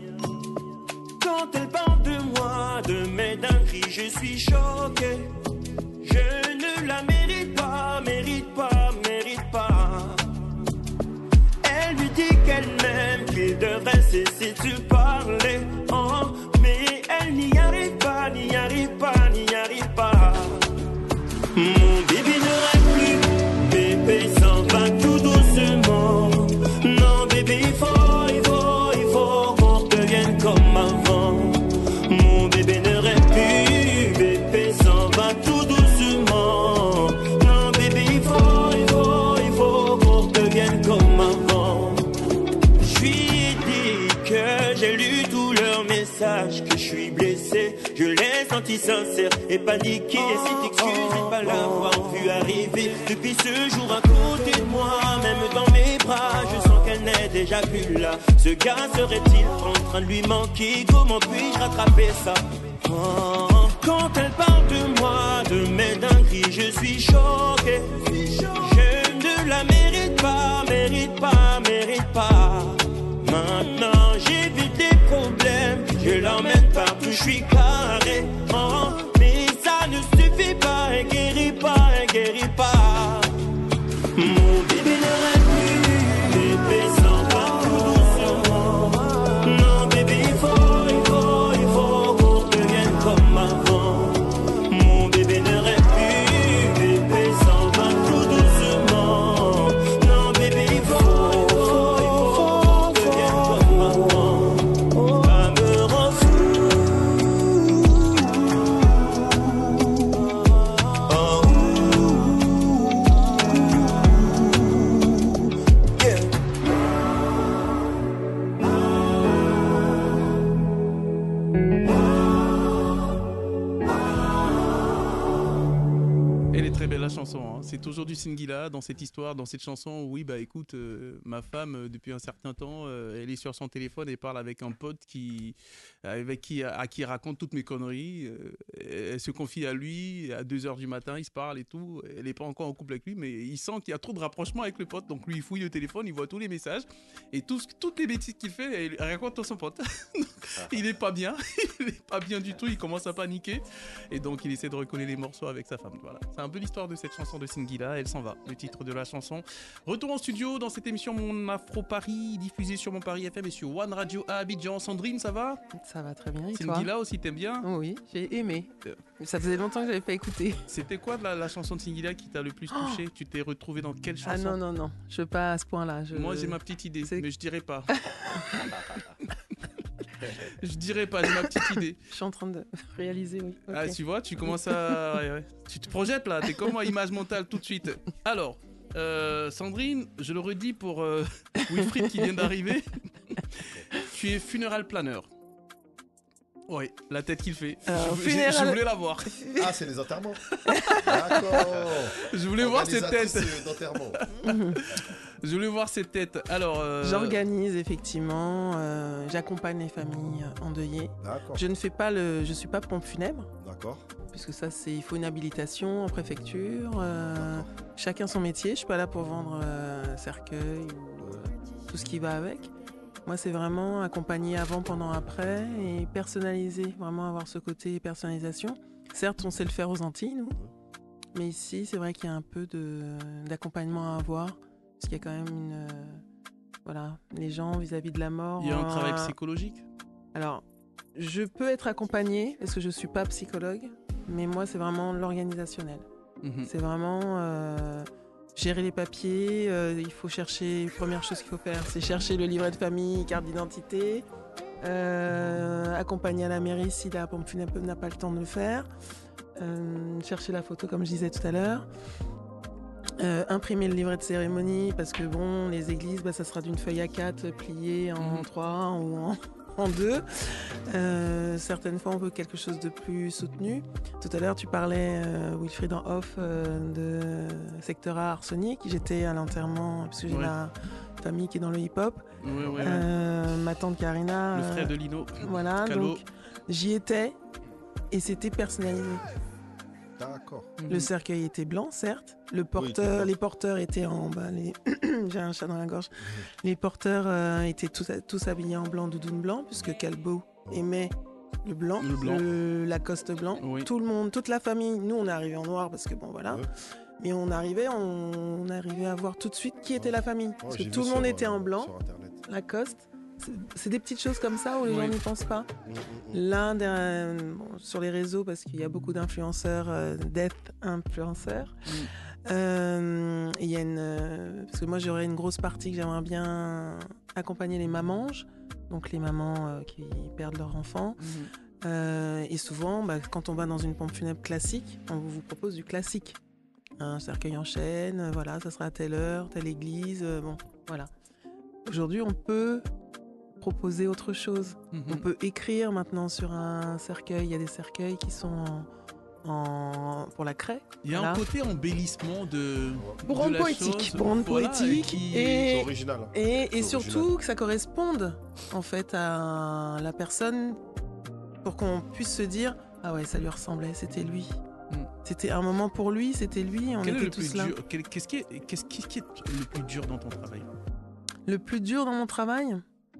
Quand elle parle de moi, de mes dingueries, je suis choqué. Je ne la mérite pas, mérite pas, mérite pas. Elle lui dit qu'elle m'aime, qu'il devrait cesser de parler. Oh, mais elle n'y arrive pas, n'y arrive pas, n'y arrive pas. Mon bébé ne rêve plus, bébé s'en va tout doucement. Non bébé, il faut qu'on redevienne comme avant. Mon bébé ne rêve plus, bébé s'en va tout doucement. Non bébé, il faut qu'on redevienne comme avant. Je lui ai dit que j'ai lu tous leurs messages, que je suis blessé, je l'ai senti sincère et paniqué. Cette excuse de pas l'avoir vu arriver depuis ce jour à côté de moi, même dans mes bras, je sens qu'elle n'est déjà plus là. Ce gars serait-il en train de lui manquer? Comment puis-je rattraper ça? Oh, quand elle parle de moi, de mes dingueries, je suis choqué. Je ne la mérite pas, mérite pas, mérite pas. Maintenant j'évite les problèmes, je l'emmène partout, je suis carré. Oh, mais ça ne suffit pas, elle guérit pas, elle guérit pas. Mon bébé ne rêve plus, bébé s'en va tout doucement. Non bébé, il faut qu'on redevienne comme avant. Mon bébé ne rêve plus, bébé s'en va tout doucement. Non bébé, il faut qu'on redevienne comme avant. Ça me rend fou. Oh. Elle est très belle la chanson, hein. C'est toujours du Singila dans cette histoire, dans cette chanson. Oui, bah écoute, ma femme, depuis un certain temps, elle est sur son téléphone et parle avec un pote à qui elle raconte toutes mes conneries. Elle se confie à lui, à 2h du matin, ils se parlent et tout. Elle n'est pas encore en couple avec lui, mais il sent qu'il y a trop de rapprochement avec le pote. Donc lui, il fouille le téléphone, il voit tous les messages et toutes les bêtises qu'il fait, elle raconte à son pote. Il n'est pas bien, il n'est pas bien du tout, il commence à paniquer. Et donc il essaie de recoller les morceaux avec sa femme. Voilà. C'est un peu l'histoire de cette chanson de Singila, Elle s'en va, le titre de la chanson. Retour en studio dans cette émission Mon Afro Paris, diffusée sur Mon Paris FM et sur One Radio à Abidjan. Sandrine, ça va? Ça va très bien, et toi? Singila aussi, t'aimes bien? Oui, j'ai aimé. Ça faisait longtemps que je n'avais pas écouté. C'était quoi la chanson de Singila qui t'a le plus touché? Tu t'es retrouvé dans quelle chanson? Ah non, je veux pas à ce point-là. Moi j'ai ma petite idée, mais je dirais pas. Je dirais pas, j'ai ma petite idée. Je suis en train de réaliser, oui. Okay. Ah, tu vois, tu commences à... Ouais. Tu te projettes là, t'es comme moi, image mentale tout de suite. Alors, Sandrine, je le redis pour Wilfried qui vient d'arriver. Tu es funeral planner. Oui, la tête qu'il fait. Je voulais la voir. Ah, c'est les enterrements. D'accord. Je voulais voir cette tête. D'enterrement. Je voulais voir cette tête. Alors, j'organise effectivement. J'accompagne les familles endeuillées. D'accord. Je suis pas pompe funèbre. D'accord. Puisque ça, il faut une habilitation en préfecture. Chacun son métier. Je suis pas là pour vendre cercueil ou tout ce qui va avec. Moi, c'est vraiment accompagner avant, pendant, après et personnaliser, vraiment avoir ce côté personnalisation. Certes, on sait le faire aux Antilles, nous, mais ici, c'est vrai qu'il y a un peu d'accompagnement à avoir, parce qu'il y a quand même les gens vis-à-vis de la mort. Il y a un travail psychologique. Alors, je peux être accompagnée, parce que je ne suis pas psychologue, mais moi, c'est vraiment l'organisationnel. C'est vraiment gérer les papiers. Il faut chercher, première chose qu'il faut faire, c'est chercher le livret de famille, carte d'identité, accompagner à la mairie si la pompe funèbre n'a pas le temps de le faire, chercher la photo comme je disais tout à l'heure, imprimer le livret de cérémonie, parce que bon, les églises, ça sera d'une feuille A4 pliée en 3 ou en 2. Certaines fois, on veut quelque chose de plus soutenu. Tout à l'heure, tu parlais, Wilfried, en off, de secteur A Arsenic. J'étais à l'enterrement, parce que j'ai ma famille qui est dans le hip-hop. Ma tante Karina. Le frère de Lino. Voilà, Calo. donc j'y étais et c'était personnalisé. D'accord. Le cercueil était blanc, certes. Les porteurs étaient en... J'ai un chat dans la gorge. Les porteurs étaient tous habillés en blanc, doudoune blanc, puisque Calbo aimait le blanc, le Lacoste blanc. Oui. Tout le monde, toute la famille. Nous, on est arrivés en noir parce que bon, voilà. Ouais. Mais on arrivait à voir tout de suite qui était la famille. Parce que tout le monde était en blanc, Lacoste. C'est des petites choses comme ça où les gens n'y pensent pas. Sur les réseaux, parce qu'il y a beaucoup d'influenceurs, influenceurs. Il y a parce que moi j'aurais une grosse partie que j'aimerais bien accompagner les mamanges, donc les mamans qui perdent leur enfant. Et souvent, quand on va dans une pompe funèbre classique, on vous propose du classique. Un cercueil en chêne, voilà, ça sera à telle heure, telle église, bon, voilà. Aujourd'hui, on peut proposer autre chose. On peut écrire maintenant sur un cercueil. Il y a des cercueils qui sont pour la craie. Il y a un côté embellissement pour rendre poétique, c'est original. Et surtout que ça corresponde en fait à la personne, pour qu'on puisse se dire ah ouais, ça lui ressemblait, c'était lui. C'était un moment pour lui, c'était lui, on était tous là. Qu'est-ce qui est le plus dur dans ton travail? Le plus dur dans mon travail,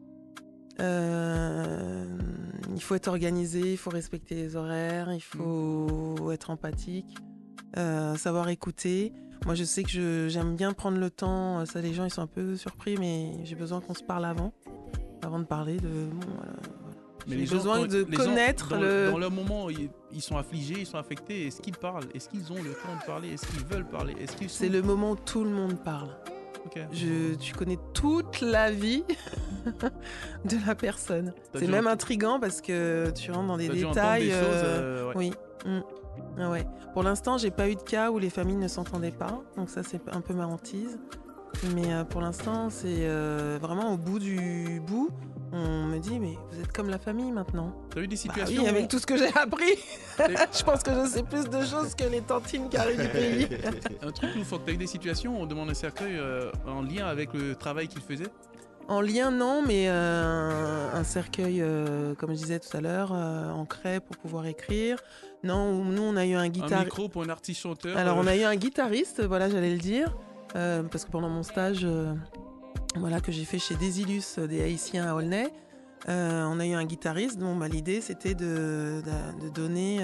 il faut être organisé, il faut respecter les horaires, il faut être empathique, savoir écouter. Moi, je sais que j'aime bien prendre le temps. Ça, les gens, ils sont un peu surpris, mais j'ai besoin qu'on se parle avant de parler de... J'ai besoin de connaître dans leur moment, ils sont affligés, ils sont affectés. Est-ce qu'ils parlent? Est-ce qu'ils ont le temps de parler? Est-ce qu'ils veulent parler? C'est le moment où tout le monde parle. Okay. Tu connais toute la vie de la personne. C'est même intriguant parce que tu rentres dans des détails. Des choses, Oui. Ouais. Pour l'instant, j'ai pas eu de cas où les familles ne s'entendaient pas. Donc ça, c'est un peu ma hantise. Mais pour l'instant, c'est vraiment au bout du bout. On me dit, mais vous êtes comme la famille maintenant. T'as eu des situations oui, avec tout ce que j'ai appris. Je pense que je sais plus de choses que les tantines qui arrivent du pays. Un truc loufoque, t'as eu des situations où on demande un cercueil en lien avec le travail qu'il faisait? En lien, non, mais un cercueil, comme je disais tout à l'heure, en craie pour pouvoir écrire. Non, nous, on a eu un guitariste. Un micro pour un artiste chanteur. Alors, on a eu un guitariste, voilà, j'allais le dire, parce que pendant mon stage... que j'ai fait chez Désilus, des Haïtiens à Aulnay. On a eu un guitariste dont l'idée c'était de donner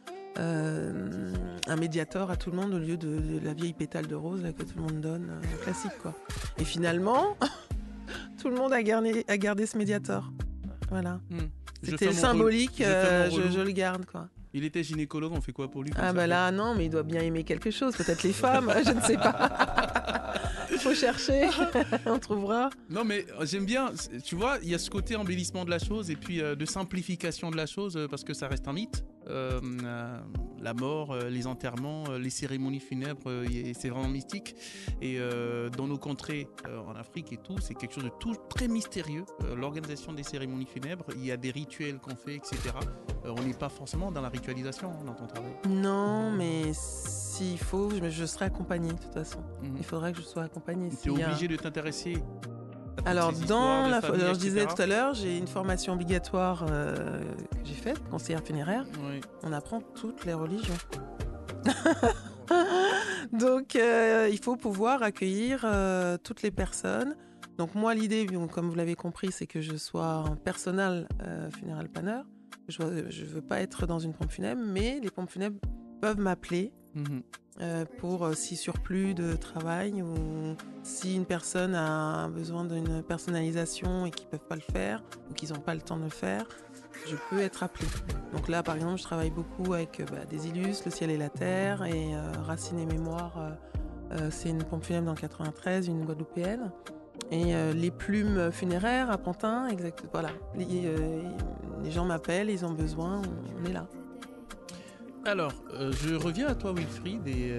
un médiator à tout le monde au lieu de la vieille pétale de rose là, que tout le monde donne, classique quoi. Et finalement, tout le monde a gardé ce médiator. Voilà. C'était symbolique, je le garde quoi. Il était gynécologue, on fait quoi pour lui? Là non, mais il doit bien aimer quelque chose, peut-être les femmes, je ne sais pas. Faut chercher, on trouvera. Non mais j'aime bien, tu vois, il y a ce côté embellissement de la chose et puis de simplification de la chose parce que ça reste un mythe. La mort, les enterrements, les cérémonies funèbres, c'est vraiment mystique. Et dans nos contrées en Afrique et tout, c'est quelque chose de tout très mystérieux. L'organisation des cérémonies funèbres, il y a des rituels qu'on fait, etc. On n'est pas forcément dans la ritualisation dans ton travail. Non, mais s'il faut, je serai accompagnée de toute façon. Il faudrait que je sois accompagnée. Tu es obligé de t'intéresser. Alors, je disais tout à l'heure, j'ai une formation obligatoire que j'ai faite, conseillère funéraire. Oui. On apprend toutes les religions. Donc, il faut pouvoir accueillir toutes les personnes. Donc moi, l'idée, comme vous l'avez compris, c'est que je sois un personal funeral planner. Je ne veux pas être dans une pompe funèbre, mais les pompes funèbres peuvent m'appeler pour si surplus de travail ou si une personne a besoin d'une personnalisation et qu'ils ne peuvent pas le faire ou qu'ils n'ont pas le temps de le faire, je peux être appelée. Donc là, par exemple, je travaille beaucoup avec des illustres, Le ciel et la terre et Racines et mémoire. C'est une pompe funèbre dans 93, une guadeloupéenne. Et les plumes funéraires à Pantin, voilà. Les gens m'appellent, ils ont besoin, on est là. Alors, je reviens à toi, Wilfried,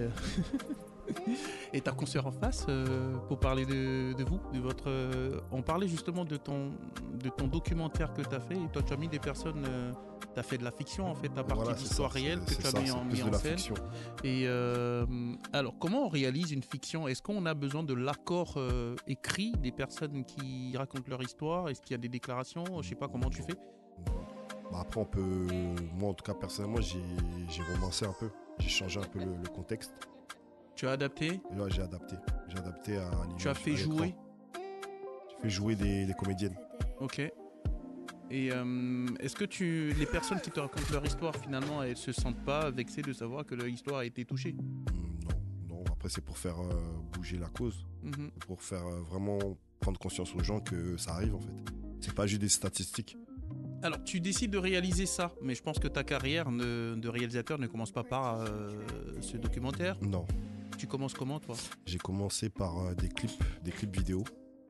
et ta consoeur en face pour parler de vous, de votre. On parlait justement de ton documentaire que tu as fait, et toi tu as mis des personnes. Tu as fait de la fiction en fait, ta partie d'histoire réelle que tu as mis en scène. Fiction. Et alors, comment on réalise une fiction? Est-ce qu'on a besoin de l'accord écrit des personnes qui racontent leur histoire? Est-ce qu'il y a des déclarations? Je sais pas comment tu fais. Après, on peut. Moi, en tout cas, personnellement, j'ai romancé un peu. J'ai changé un peu le contexte. Tu as adapté? Ouais, j'ai adapté. J'ai adapté à l'image. Tu as fait jouer? J'ai fait jouer des comédiennes. Ok. Et est-ce que les personnes qui te racontent leur histoire, finalement, elles se sentent pas vexées de savoir que leur histoire a été touchée? Non. Après, c'est pour faire bouger la cause. Pour faire vraiment prendre conscience aux gens que ça arrive, en fait. C'est pas juste des statistiques. Alors, tu décides de réaliser ça, mais je pense que ta carrière de réalisateur ne commence pas par ce documentaire. Non. Tu commences comment, toi? J'ai commencé par des clips vidéo.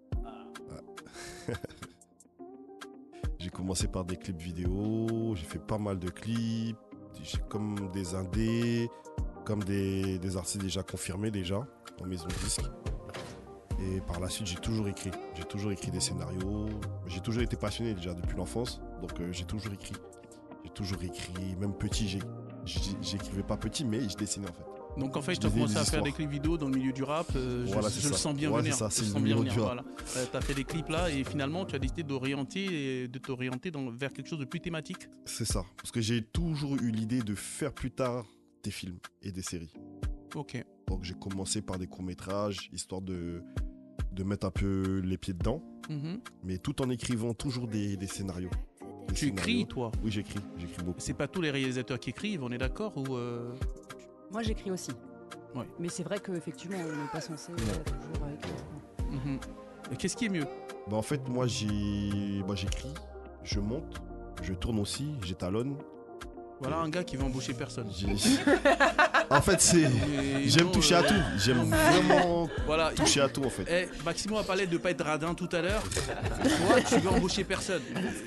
J'ai commencé par des clips vidéo, j'ai fait pas mal de clips, comme des indés, comme des artistes déjà confirmés déjà, en maison de disque. Et par la suite, j'ai toujours écrit des scénarios. J'ai toujours été passionné déjà depuis l'enfance, donc j'ai toujours écrit. Même petit, j'écrivais pas petit, mais je dessinais en fait. Donc en fait, tu as commencé à faire des clips vidéo dans le milieu du rap. Je le sens bien venir. C'est ça, c'est le milieu du rap. Tu as fait des clips là et finalement, tu as décidé de t'orienter vers quelque chose de plus thématique. C'est ça, parce que j'ai toujours eu l'idée de faire plus tard des films et des séries. Ok. Donc j'ai commencé par des courts-métrages, histoire de mettre un peu les pieds dedans, mais tout en écrivant toujours des scénarios. Tu écris, toi? Oui, j'écris beaucoup. C'est pas tous les réalisateurs qui écrivent, on est d'accord ou Moi, j'écris aussi. Ouais. Mais c'est vrai qu'effectivement, on n'est pas censé toujours écrire. Et qu'est-ce qui est mieux? En fait, moi, j'écris, je monte, je tourne aussi, j'étalonne. Voilà un gars qui veut embaucher personne. En fait, j'aime toucher à tout. J'aime vraiment toucher à tout, en fait. Maximo a parlé de ne pas être radin tout à l'heure. Toi, tu veux embaucher personne.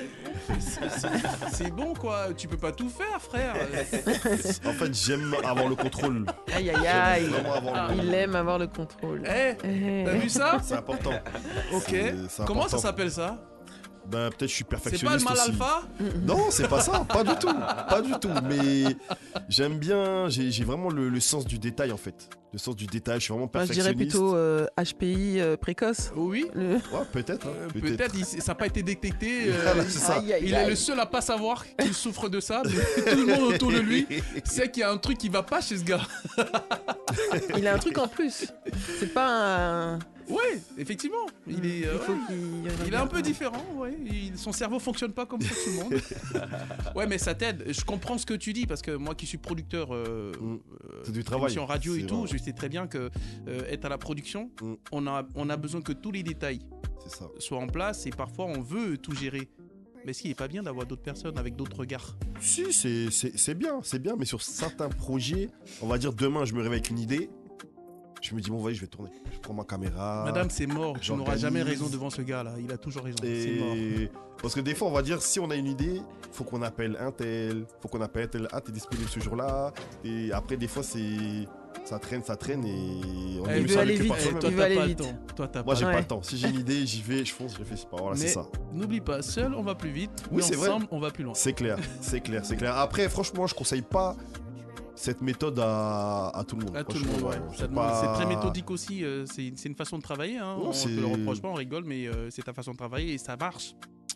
C'est bon, quoi. Tu peux pas tout faire, frère. En fait, j'aime avoir le contrôle. Aïe, aïe, aïe. Il aime avoir le contrôle. T'as vu ça? C'est important. Ok. Comment ça s'appelle ça? Peut-être je suis perfectionniste. C'est pas le mal alpha? Non, c'est pas ça, pas du tout. Mais j'aime bien, j'ai vraiment le sens du détail en fait. Le sens du détail, je suis vraiment perfectionniste. Je dirais plutôt HPI précoce. Oui. Ouais, peut-être. Peut-être, ça n'a pas été détecté. C'est ça. Il est le seul à pas savoir qu'il souffre de ça. Mais tout le monde autour de lui sait qu'il y a un truc qui va pas chez ce gars. Il a un truc en plus. C'est pas un... Ouais, effectivement. Il est un peu différent. Ouais. Son cerveau fonctionne pas comme pour tout le monde. Ouais, mais ça t'aide. Je comprends ce que tu dis parce que moi qui suis producteur c'est du travail. En radio et tout, je sais très bien que être à la production, on a besoin que tous les détails soient en place et parfois on veut tout gérer. Mais est-ce qu'il n'est pas bien d'avoir d'autres personnes avec d'autres regards? Si, c'est bien, mais sur certains projets, on va dire demain je me réveille avec une idée. Je me dis, bon, je vais tourner. Je prends ma caméra. Madame, c'est mort. Tu n'auras jamais raison devant ce gars-là. Il a toujours raison. C'est mort. Parce que des fois, on va dire, si on a une idée, faut qu'on appelle un tel. Faut qu'on appelle un tel. Ah, t'es disponible ce jour-là. Et après, des fois, ça traîne et on veut aller vite. Toi, t'as pas le temps. Moi, j'ai pas le temps. Si j'ai une idée, j'y vais, je fonce, je fais. Voilà, c'est ça. N'oublie pas, seul, on va plus vite. Oui, c'est vrai. Ensemble, on va plus loin. C'est clair. Après, franchement, je conseille pas cette méthode à tout le monde. À tout le monde, ouais. C'est très méthodique aussi. C'est une façon de travailler. Hein. On te le reproche pas, on rigole, mais c'est ta façon de travailler et ça marche.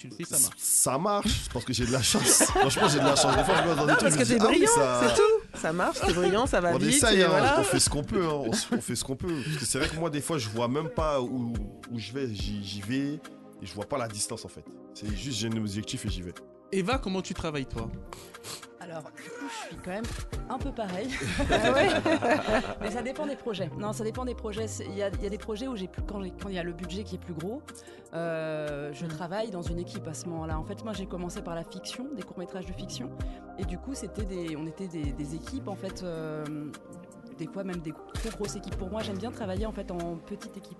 tu le fais, ça marche. Ça marche, parce que j'ai de la chance. Franchement, j'ai de la chance. Des fois, je me lance dans des trucs. Parce que t'es brillant, c'est tout. Ça marche, t'es brillant, ça va on vite. Essaye, voilà. on fait ce qu'on peut. On fait ce qu'on peut. Parce que c'est vrai que moi, des fois, je vois même pas où je vais. J'y vais et je vois pas la distance en fait. C'est juste, j'ai un objectif et j'y vais. Eva, comment tu travailles, toi? Alors, du coup, je suis quand même un peu pareil. Ah ouais. Mais ça dépend des projets. Non, ça dépend des projets. Il y a des projets où quand il y a le budget qui est plus gros, je travaille dans une équipe à ce moment-là. En fait, moi, j'ai commencé par la fiction, des courts-métrages de fiction. Et du coup, on était des équipes, en fait, des fois même des trop grosses équipes. Pour moi, j'aime bien travailler en fait en petite équipe.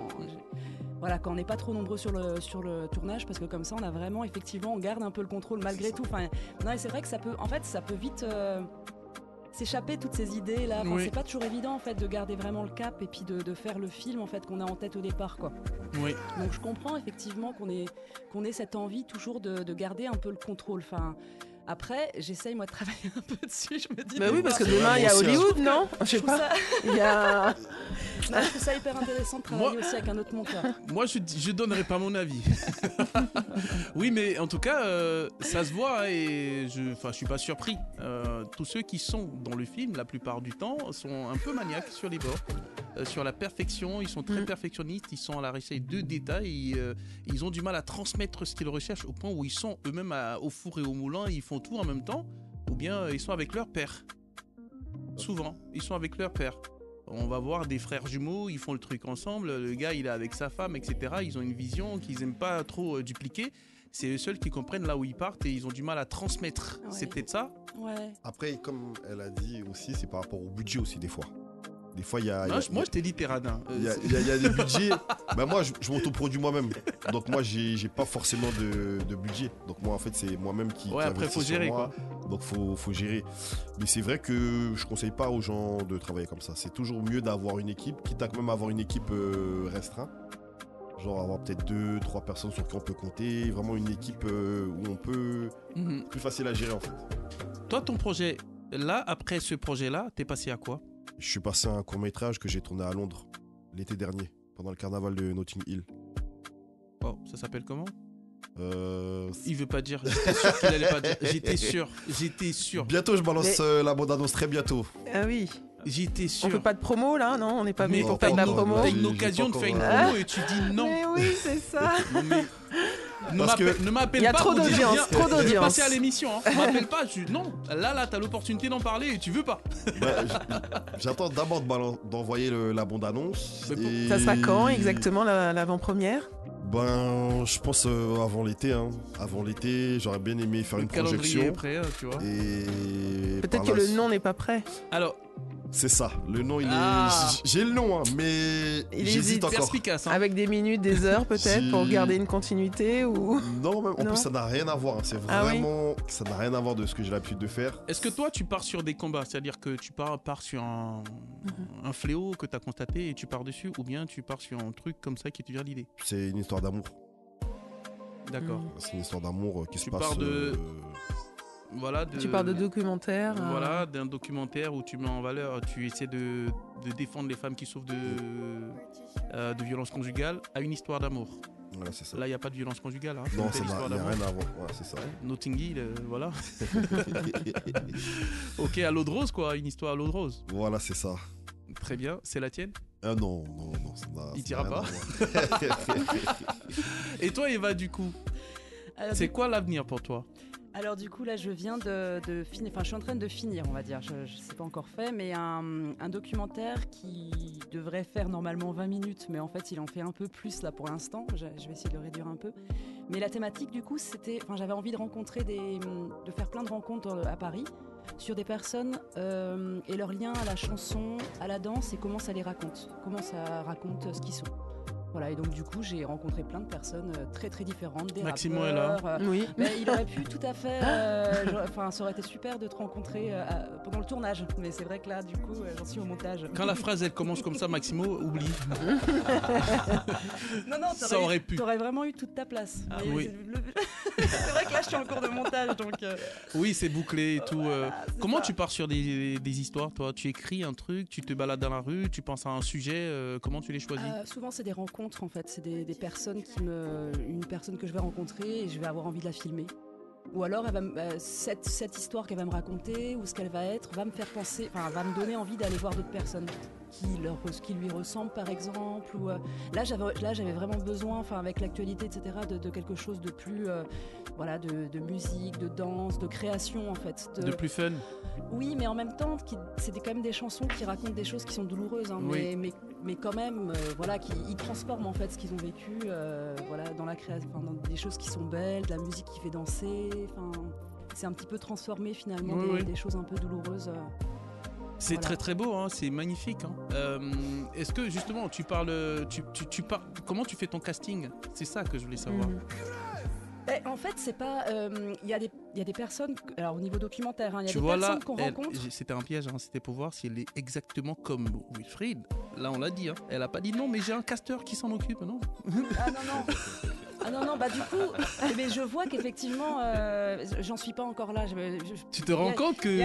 Voilà, quand on n'est pas trop nombreux sur le tournage, parce que comme ça, on a vraiment, effectivement, on garde un peu le contrôle malgré tout. Enfin, non, et c'est vrai que ça peut vite s'échapper toutes ces idées là. Enfin, oui. C'est pas toujours évident en fait de garder vraiment le cap et puis de faire le film en fait qu'on a en tête au départ, quoi. Oui. Donc je comprends effectivement qu'on ait cette envie toujours de garder un peu le contrôle. Enfin. Après, j'essaye moi de travailler un peu dessus. Je me dis. Bah oui, parce que demain il y a Hollywood, non? Je sais pas. Il y a. Non, je trouve ça hyper intéressant de travailler aussi avec un autre monteur. Moi, je donnerai pas mon avis. Oui, mais en tout cas, ça se voit hein, et je suis pas surpris. Tous ceux qui sont dans le film, la plupart du temps, sont un peu maniaques sur les bords. Sur la perfection, ils sont très perfectionnistes, ils sont à la recherche de détails, ils ont du mal à transmettre ce qu'ils recherchent au point où ils sont eux-mêmes au four et au moulin, ils font tout en même temps, ou bien ils sont avec leur père. Souvent, ils sont avec leur père. On va voir des frères jumeaux, ils font le truc ensemble, le gars il est avec sa femme, etc. Ils ont une vision qu'ils aiment pas trop dupliquer. C'est eux seuls qui comprennent là où ils partent et ils ont du mal à transmettre. Ouais. C'est peut-être ça. Ouais. Après, comme elle a dit aussi, c'est par rapport au budget aussi des fois. Des fois, il y a. Moi, je t'ai dit Terradin. Il y a des budgets. Ben moi, je m'autoproduis moi-même. Donc, moi, j'ai pas forcément de budget. Donc, moi, en fait, c'est moi-même qui. Ouais, après, faut gérer quoi. Donc, faut gérer. Mais c'est vrai que je conseille pas aux gens de travailler comme ça. C'est toujours mieux d'avoir une équipe, quitte à même avoir une équipe restreinte. Genre, avoir peut-être 2-3 personnes sur qui on peut compter. Vraiment une équipe où on peut. Plus facile à gérer, en fait. Toi, ton projet, là, après ce projet-là, t'es passé à quoi? Je suis passé à un court-métrage que j'ai tourné à Londres l'été dernier, pendant le carnaval de Notting Hill. Oh, ça s'appelle comment? Il veut pas dire. J'étais sûr qu'il allait pas dire. J'étais sûr. Bientôt, je balance la bande-annonce, très bientôt. Ah oui. J'étais sûr. On fait pas de promo là, non? On n'est pas venu pour faire de la promo. T'as une occasion de faire une promo et tu dis non. Mais oui, c'est ça. Mais... Ne m'appelle pas. Il y a trop d'audience, trop d'audience. Je vais passer à l'émission. Hein. Ne m'appelle pas. Non, là, t'as l'opportunité d'en parler et tu veux pas. J'attends d'abord d'envoyer la bande-annonce. Et... Ça sera quand exactement l'avant-première? Ben, je pense avant l'été. Hein. Avant l'été, j'aurais bien aimé faire une projection. Est prêt, tu vois. Et peut-être que le nom n'est pas prêt. Alors. C'est ça, le nom il est... J'ai le nom, hein, mais j'hésite encore. Perspicace, hein. Avec des minutes, des heures peut-être, pour garder une continuité ou... Non, même, en plus ça n'a rien à voir, hein. C'est vraiment... Ça n'a rien à voir de ce que j'ai l'habitude de faire. Est-ce que toi tu pars sur des combats, c'est-à-dire que tu pars sur un fléau que tu as constaté et tu pars dessus, ou bien tu pars sur un truc comme ça qui te vient l'idée? C'est une histoire d'amour. D'accord. C'est une histoire d'amour qui se passe... Voilà, tu parles de documentaire. Voilà, d'un documentaire où tu mets en valeur, tu essaies de défendre les femmes qui souffrent de violences conjugales à une histoire d'amour. Voilà, c'est ça. Là, il n'y a pas de violence conjugale. Hein. Non, ça n'a rien à voir. Ouais, c'est ça. Notting Hill, voilà. Ok, à l'eau de rose, quoi. Une histoire à l'eau de rose. Voilà, c'est ça. Très bien. C'est la tienne? Non. Il t'ira pas. Et toi, Eva, du coup, c'est quoi l'avenir pour toi? Alors du coup là je viens de finir, enfin je suis en train de finir on va dire, je sais pas encore fait, mais un documentaire qui devrait faire normalement 20 minutes, mais en fait il en fait un peu plus là pour l'instant, je vais essayer de le réduire un peu. Mais la thématique du coup c'était, enfin j'avais envie de rencontrer de faire plein de rencontres à Paris sur des personnes et leur lien à la chanson, à la danse et comment ça les raconte, comment ça raconte ce qu'ils sont. Voilà, et donc du coup, j'ai rencontré plein de personnes très très différentes, des Maximo rappeurs. est là. Oui. Mais il aurait pu tout à fait... ça aurait été super de te rencontrer pendant le tournage. Mais c'est vrai que là, du coup, j'en suis au montage. Quand la phrase, elle commence comme ça, Maximo, oublie. Non, ça aurait pu. T'aurais vraiment eu toute ta place. Ah, oui. C'est vrai que là, je suis en cours de montage, donc... Oui, c'est bouclé et tout. Comment tu pars sur des histoires, toi? Tu écris un truc, tu te balades dans la rue, tu penses à un sujet, comment tu les choisis? Souvent, c'est des rencontres rencontres en fait. C'est des personnes une personne que je vais rencontrer et je vais avoir envie de la filmer. Ou alors cette histoire qu'elle va me raconter ou ce qu'elle va être va me faire penser, va me donner envie d'aller voir d'autres personnes qui lui ressemblent par exemple. Ou là j'avais vraiment besoin, avec l'actualité etc. de quelque chose de plus de musique, de danse, de création en fait. De plus fun. Oui, mais en même temps c'est quand même des chansons qui racontent des choses qui sont douloureuses, hein, oui. mais quand même qui transforment en fait ce qu'ils ont vécu dans la création, dans des choses qui sont belles, de la musique qui fait danser. C'est un petit peu transformé finalement des choses un peu douloureuses. C'est très très beau, hein, c'est magnifique. Hein. Est-ce que justement tu parles, comment tu fais ton casting? C'est ça que je voulais savoir. En fait, c'est pas. Il y a des personnes. Alors, au niveau documentaire, il y a tu des vois, personnes là, qu'on rencontre. C'était un piège, hein, c'était pour voir si elle est exactement comme Wilfried. Là, on l'a dit. Hein. Elle a pas dit non, mais j'ai un casteur qui s'en occupe, non? Ah non, du coup, mais je vois qu'effectivement, j'en suis pas encore là. Tu te rends compte que.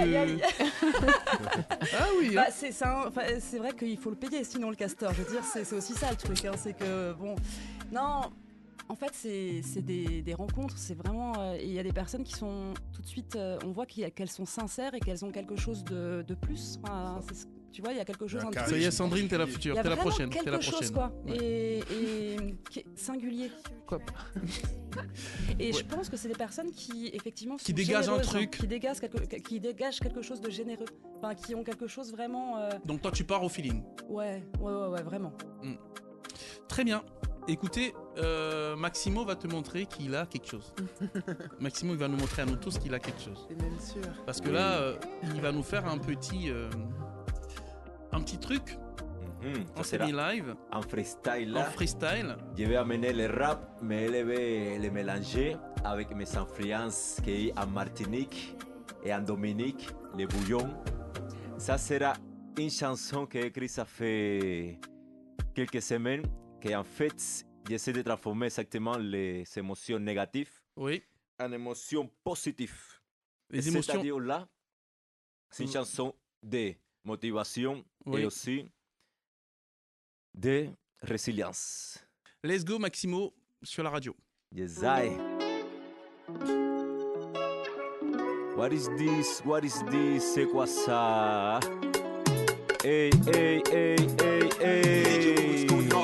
Ah oui. Hein. C'est vrai qu'il faut le payer, sinon le casteur. Je veux dire, c'est aussi ça le truc. Hein, c'est que bon, non. En fait, c'est des rencontres, c'est vraiment... Il y a des personnes qui sont tout de suite... on voit qu'elles sont sincères et qu'elles ont quelque chose de plus. Tu vois, il y a quelque chose... Ça y est, Sandrine, t'es la future, t'es la prochaine. Il y a quelque chose, quoi. Ouais. Et qui est singulier. Quoi. Et je pense que c'est des personnes qui, effectivement, sont qui dégagent un truc. Qui dégagent quelque chose de généreux. Qui ont quelque chose vraiment... Donc toi, tu pars au feeling. Ouais, vraiment. Très bien. Écoutez, Maximo va te montrer qu'il a quelque chose. Maximo, il va nous montrer à nous tous qu'il a quelque chose. C'est même sûr. Parce que là, il va nous faire un petit truc en semi-live. En freestyle. En freestyle. Je vais amener le rap, mais je vais le mélanger avec mes influences qui est en Martinique et en Dominique, le bouillon. Ça sera une chanson que j'ai écrite ça fait quelques semaines. En fait, j'essaie de transformer exactement les émotions négatives en émotions positives. Les émotions... C'est-à-dire là, c'est une chanson de motivation et aussi de résilience. Let's go, Maximo, sur la radio. Yes, I. What is this? What is this? C'est quoi ça? Hey, hey, hey, hey, hey.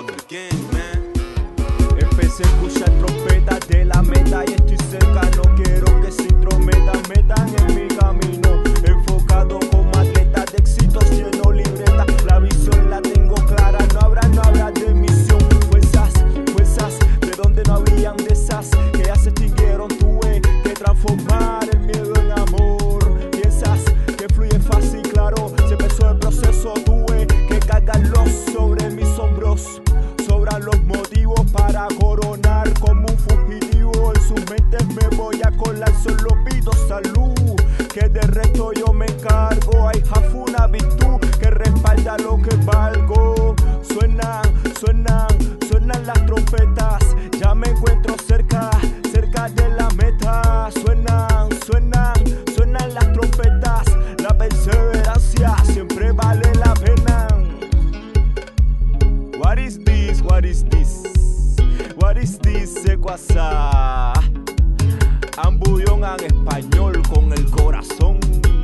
Empecé a escuchar trompetas de la meta y estoy cerca, no quiero que se intrometan, metan en mi camino. Enfocado como atleta de éxitos, lleno libreta, la visión la tengo clara, no habrá de misión. Fuerzas de donde no habían de esas que ya se extinguieron, tuve que transformar el miedo en amor. Piensas que fluye fácil, claro, se empezó el proceso, tuve que cargarlos sobre mis hombros. Sobran los motivos para coronar como un fugitivo. En sus mentes me voy a colar, solo pido salud, que de resto yo me encargo. Hay una virtud que respalda lo que valgo. Suenan las trompetas, ya me encuentro cerca de la meta. Suenan las trompetas, la perseverancia siempre vale la pena. What is this? What is this? What is this? C'est quoi ça? Un bouillon en español con el corazón.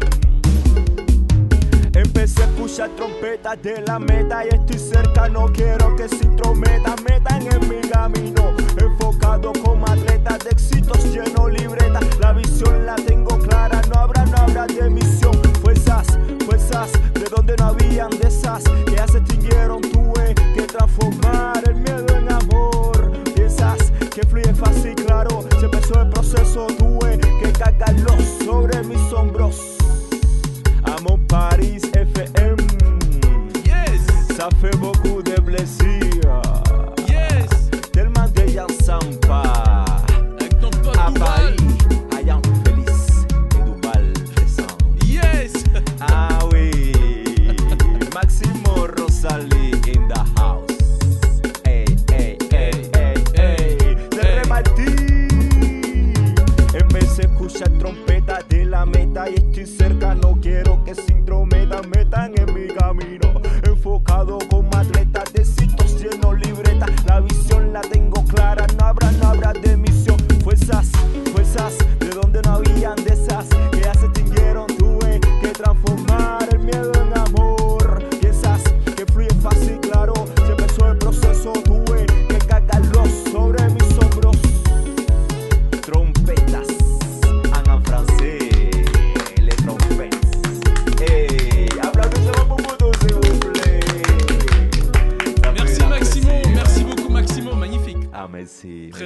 Empecé a escuchar trompetas de la meta y estoy cerca, no quiero que se intrometan, metan en mi camino. Enfocado como atleta de éxitos, lleno libreta, la visión la tengo clara, no habrá de misión. Fuerzas de donde no habían de esas que ya se extinguieron, tuve que transformar el miedo en amor. Piensas que fluye fácil, claro, se empezó el proceso, tuve que cargarlo sobre mis hombros. À mon Paris FM, yes, ça fait beaucoup de plaisir. Yes, tellement de gens sympas. Avec ton pote à Duval. Paris, ayant Félix et Duval présent. Yes. Ah oui, Maximo Rosalie in the house. Hey, hey, hey, hey, hey. Terre Martí. Empecé a escuchar trompetas de la meta y estoy cerca, no quiero que se intrometan, metan en mi camino. Enfocado como atleta de éxitos, lleno libreta, la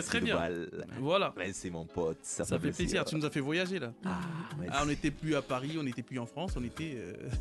très bien. Voilà. Merci mon pote. Ça fait plaisir. Tu nous as fait voyager là. On n'était plus à Paris, on n'était plus en France, on était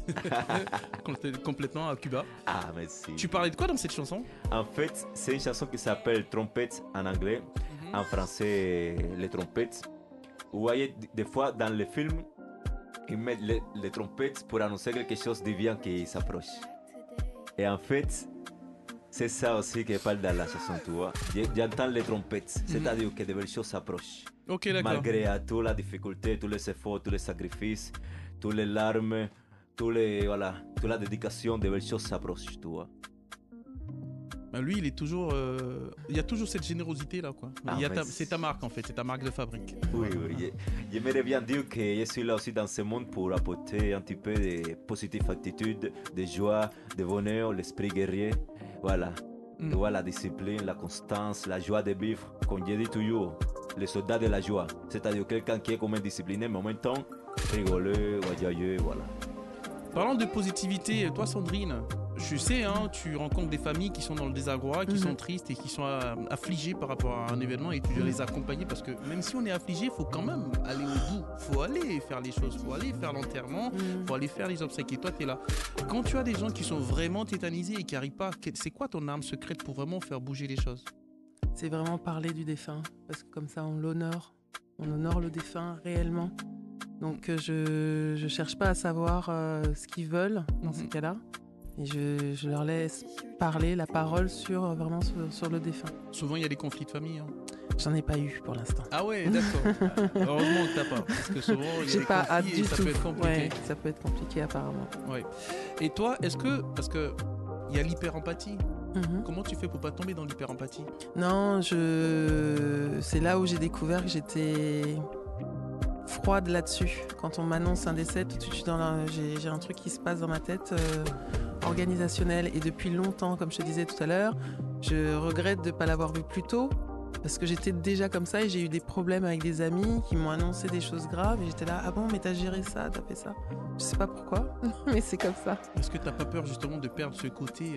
complètement à Cuba. Ah, merci. Tu parlais de quoi dans cette chanson? En fait, c'est une chanson qui s'appelle Trompette en anglais. En français, les trompettes. Vous voyez, des fois dans les films, ils mettent les trompettes pour annoncer quelque chose de bien qui s'approche. Et en fait, c'est ça aussi qui parle dans la chanson, tu vois. J'entends les trompettes, c'est-à-dire que de belles choses s'approchent. Ok, d'accord. Malgré toute la difficulté, tous les efforts, tous les sacrifices, toutes les larmes, toute la dédication, de belles choses s'approchent, tu vois. Lui, il est toujours. Il y a toujours cette générosité là, quoi. C'est ta marque en fait, c'est ta marque de fabrique. Oui. J'aimerais bien dire que je suis là aussi dans ce monde pour apporter un petit peu de positive attitude, de joie, de bonheur, l'esprit guerrier. Voilà. Tu vois, la discipline, la constance, la joie de vivre. Comme je dis toujours, le soldat de la joie. C'est-à-dire quelqu'un qui est comme discipliné, mais en même temps rigoleux, joyeux, voilà. Parlant de positivité, toi Sandrine, je sais, tu rencontres des familles qui sont dans le désarroi, qui sont tristes et qui sont affligées par rapport à un événement et tu dois les accompagner parce que même si on est affligé, il faut quand même aller au bout. Il faut aller faire les choses, il faut aller faire l'enterrement, il faut aller faire les obsèques et toi tu es là. Quand tu as des gens qui sont vraiment tétanisés et qui n'arrivent pas, c'est quoi ton arme secrète pour vraiment faire bouger les choses? C'est vraiment parler du défunt parce que comme ça on l'honore, on honore le défunt réellement. Donc je cherche pas à savoir ce qu'ils veulent dans ces cas-là. Et je leur laisse parler la parole sur le défunt. Souvent, il y a des conflits de famille. J'en ai pas eu pour l'instant. Ah ouais, d'accord. Heureusement que t'as pas. Parce que souvent, il y a des conflits et ça peut être compliqué. Ouais, ça peut être compliqué apparemment. Ouais. Et toi, parce que il y a l'hyper-empathie. Comment tu fais pour pas tomber dans l'hyper-empathie? Non, c'est là où j'ai découvert que j'étais froide là-dessus. Quand on m'annonce un décès, tout de suite j'ai un truc qui se passe dans ma tête organisationnel. Et depuis longtemps, comme je te disais tout à l'heure, je regrette de ne pas l'avoir vu plus tôt parce que j'étais déjà comme ça et j'ai eu des problèmes avec des amis qui m'ont annoncé des choses graves et j'étais là, ah bon, mais t'as géré ça, t'as fait ça. Je sais pas pourquoi, mais c'est comme ça. Est-ce que t'as pas peur justement de perdre ce côté,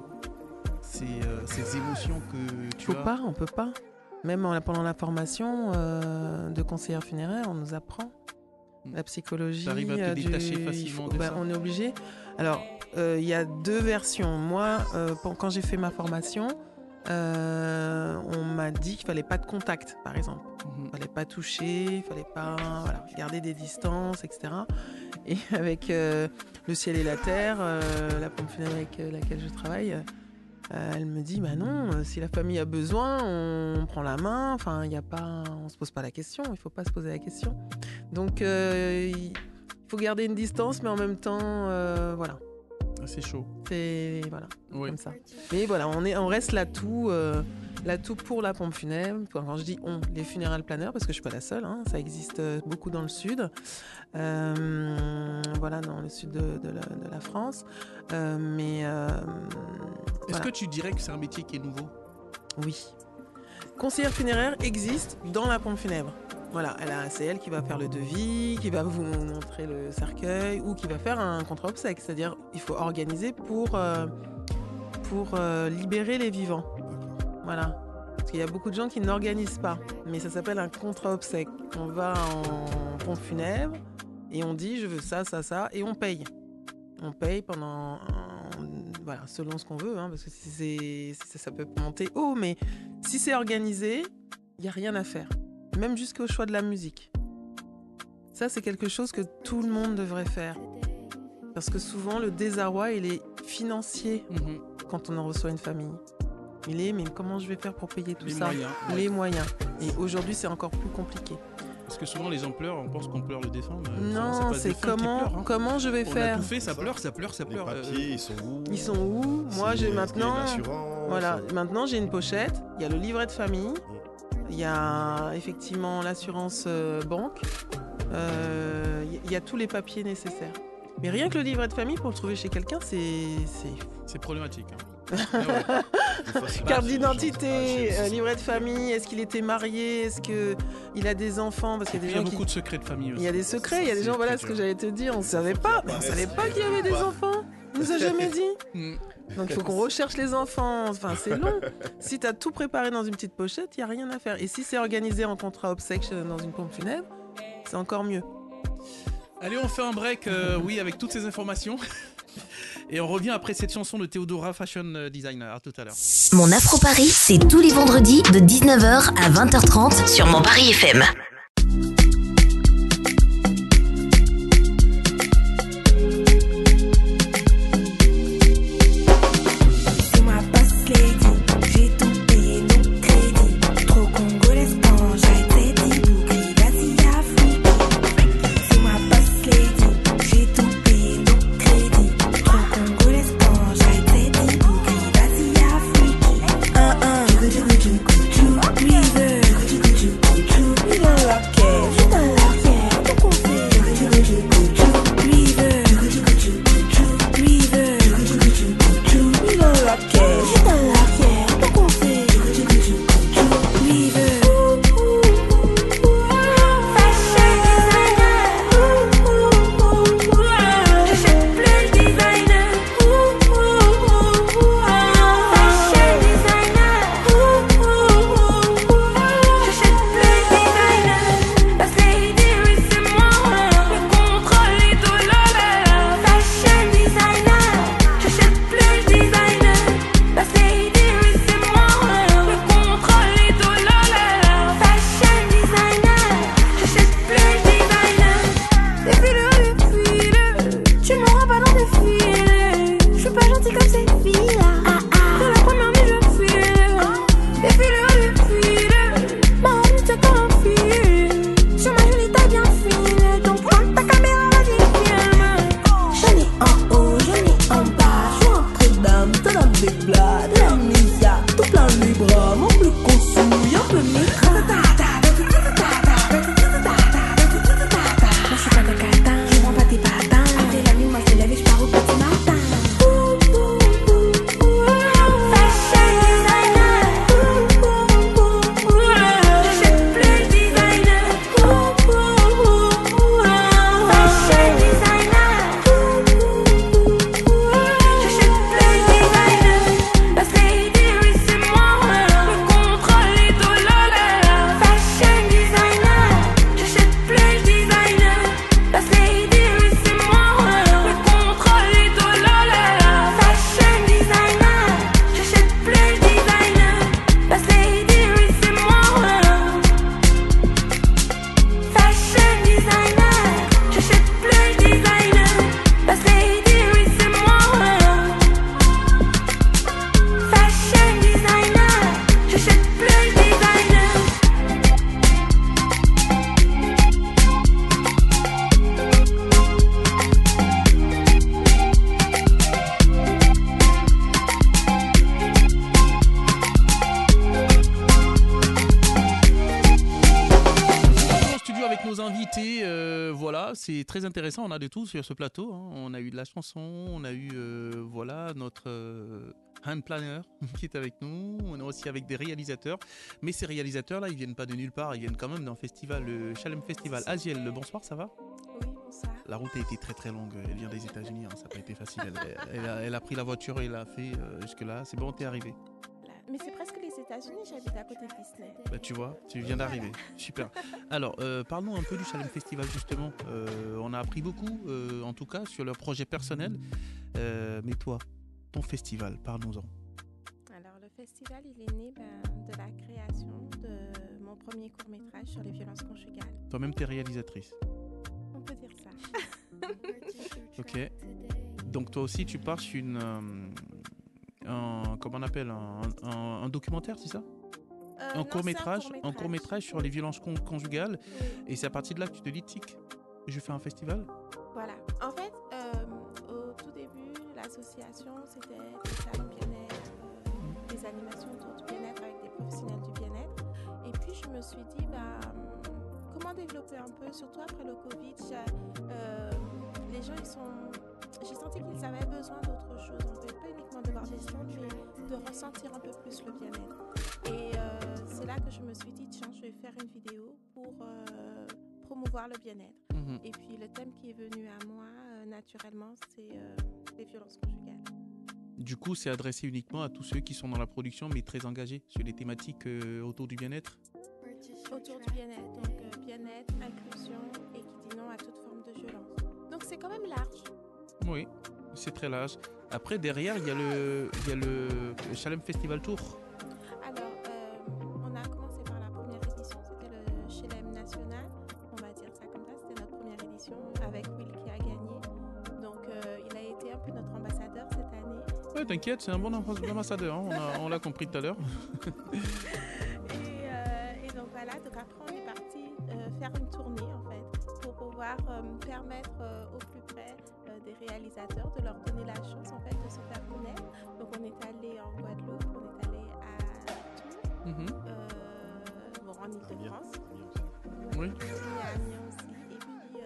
ces émotions que tu as? On peut pas. Même pendant la formation de conseillère funéraire, on nous apprend la psychologie. T'arrives à te détacher facilement de ça? On est obligé. Alors, il y a deux versions. Moi, quand j'ai fait ma formation, on m'a dit qu'il fallait pas de contact, par exemple. Il fallait pas toucher, il fallait pas garder des distances, etc. Et avec le ciel et la terre, la pompe funéraire avec laquelle je travaille, elle me dit, bah non, si la famille a besoin, on prend la main. Enfin, on se pose pas la question. Il faut pas se poser la question. Donc, il faut garder une distance, mais en même temps, voilà. C'est chaud. C'est comme ça. Mais voilà, on reste l'atout pour la pompe funèbre. Quand je dis les funérailles planeurs, parce que je suis pas la seule, ça existe beaucoup dans le sud. Dans le sud de la France. Est-ce que tu dirais que c'est un métier qui est nouveau? Oui. Conseillère funéraire existe dans la pompe funèbre. Voilà, c'est elle qui va faire le devis, qui va vous montrer le cercueil ou qui va faire un contrat-obsèque. C'est-à-dire, il faut organiser pour libérer les vivants. Voilà. Parce qu'il y a beaucoup de gens qui n'organisent pas. Mais ça s'appelle un contrat-obsèque. On va en pompe funèbre et on dit, je veux ça, ça, ça, et on paye. On paye pendant... selon ce qu'on veut, parce que ça peut monter haut. Mais si c'est organisé, il n'y a rien à faire. Même jusqu'au choix de la musique. Ça, c'est quelque chose que tout le monde devrait faire. Parce que souvent, le désarroi, il est financier quand on en reçoit une famille. Mais comment je vais faire pour payer tout ça? Les moyens. Et aujourd'hui, c'est encore plus compliqué. Parce que souvent, les gens pleurent, on pense qu'on pleure le défunt. Non, c'est comment je vais faire? On a tout fait, ça pleure. Les papiers, ils sont où? Moi, j'ai maintenant... Maintenant, j'ai une pochette, il y a le livret de famille. Il y a effectivement l'assurance banque, il y a tous les papiers nécessaires. Mais rien que le livret de famille, pour le trouver chez quelqu'un, c'est problématique. Carte d'identité, livret de famille, est-ce qu'il était marié, est-ce qu'il a des enfants, parce qu'il y a des gens il y a beaucoup de secrets de famille aussi. Il y a des secrets, il y a des gens, voilà ce que j'allais te dire, on ne savait pas qu'il y avait des enfants, on nous a jamais dit. Donc il faut qu'on recherche les enfants. Enfin, c'est long. Si tu as tout préparé dans une petite pochette, il n'y a rien à faire. Et si c'est organisé en contrat obsèque dans une pompe funèbre, c'est encore mieux. Allez, on fait un break, oui, avec toutes ces informations. Et on revient après cette chanson de Théodora, fashion designer. À tout à l'heure. Mon Afro Paris, c'est tous les vendredis de 19h à 20h30 sur Mon Paris FM. C'est très intéressant, on a de tout sur ce plateau, hein. On a eu de la chanson, on a eu voilà, notre hand planner qui est avec nous, on est aussi avec des réalisateurs, mais ces réalisateurs là ils viennent pas de nulle part, ils viennent quand même d'un festival, le Chalem Festival. Aziel, le bonsoir, ça va? Oui, bonsoir. La route a été très très longue, elle vient des États-Unis, hein. Ça n'a pas été facile, elle a pris la voiture et elle a fait jusque là, c'est bon, t'es arrivé. Mais c'est presque les États-Unis, j'habite à côté de Disney. Bah, tu vois, tu viens d'arriver. Super. Alors, parlons un peu du Chalem Festival, justement. On a appris beaucoup, en tout cas, sur leur projet personnel. Mais toi, ton festival, parlons-en. Alors, le festival, il est né de la création de mon premier court-métrage sur les violences conjugales. Toi-même, t'es réalisatrice. On peut dire ça. Ok. Donc, toi aussi, tu pars sur comment on appelle un documentaire, c'est ça? Un court-métrage sur les violences conjugales. Et c'est à partir de là que tu te dis, tic, je fais un festival. Voilà. En fait, au tout début, l'association, c'était des salons bien-être, des animations autour du bien-être avec des professionnels du bien-être. Et puis, je me suis dit, comment développer un peu, surtout après le Covid, les gens, j'ai senti qu'ils avaient besoin d'autre chose, en fait, pas uniquement de voir des stands, mais de ressentir un peu plus le bien-être. Et c'est là que je me suis dit, tiens, je vais faire une vidéo pour promouvoir le bien-être. Et puis le thème qui est venu à moi, naturellement, c'est les violences conjugales. Du coup, c'est adressé uniquement à tous ceux qui sont dans la production, mais très engagés sur les thématiques autour du bien-être. Autour du bien-être, donc bien-être, inclusion et qui dit non à toute forme de violence. Donc c'est quand même large. Oui, c'est très large. Après, derrière, il y a le Chalem Festival Tour. Alors, on a commencé par la première édition, c'était le Chelem National, on va dire ça comme ça, c'était notre première édition avec Will qui a gagné. Donc, il a été un peu notre ambassadeur cette année. Ouais, t'inquiète, c'est un bon ambassadeur, hein. On l'a compris tout à l'heure. Et donc voilà, donc après on est parti faire une tournée en fait pour pouvoir permettre au plus près des réalisateurs de leur donner la chance en fait de se faire connaître. Donc on est allé en Guadeloupe, on est allé à Tours, bon, en Ile-de-France, Oui. à Amiens aussi, et puis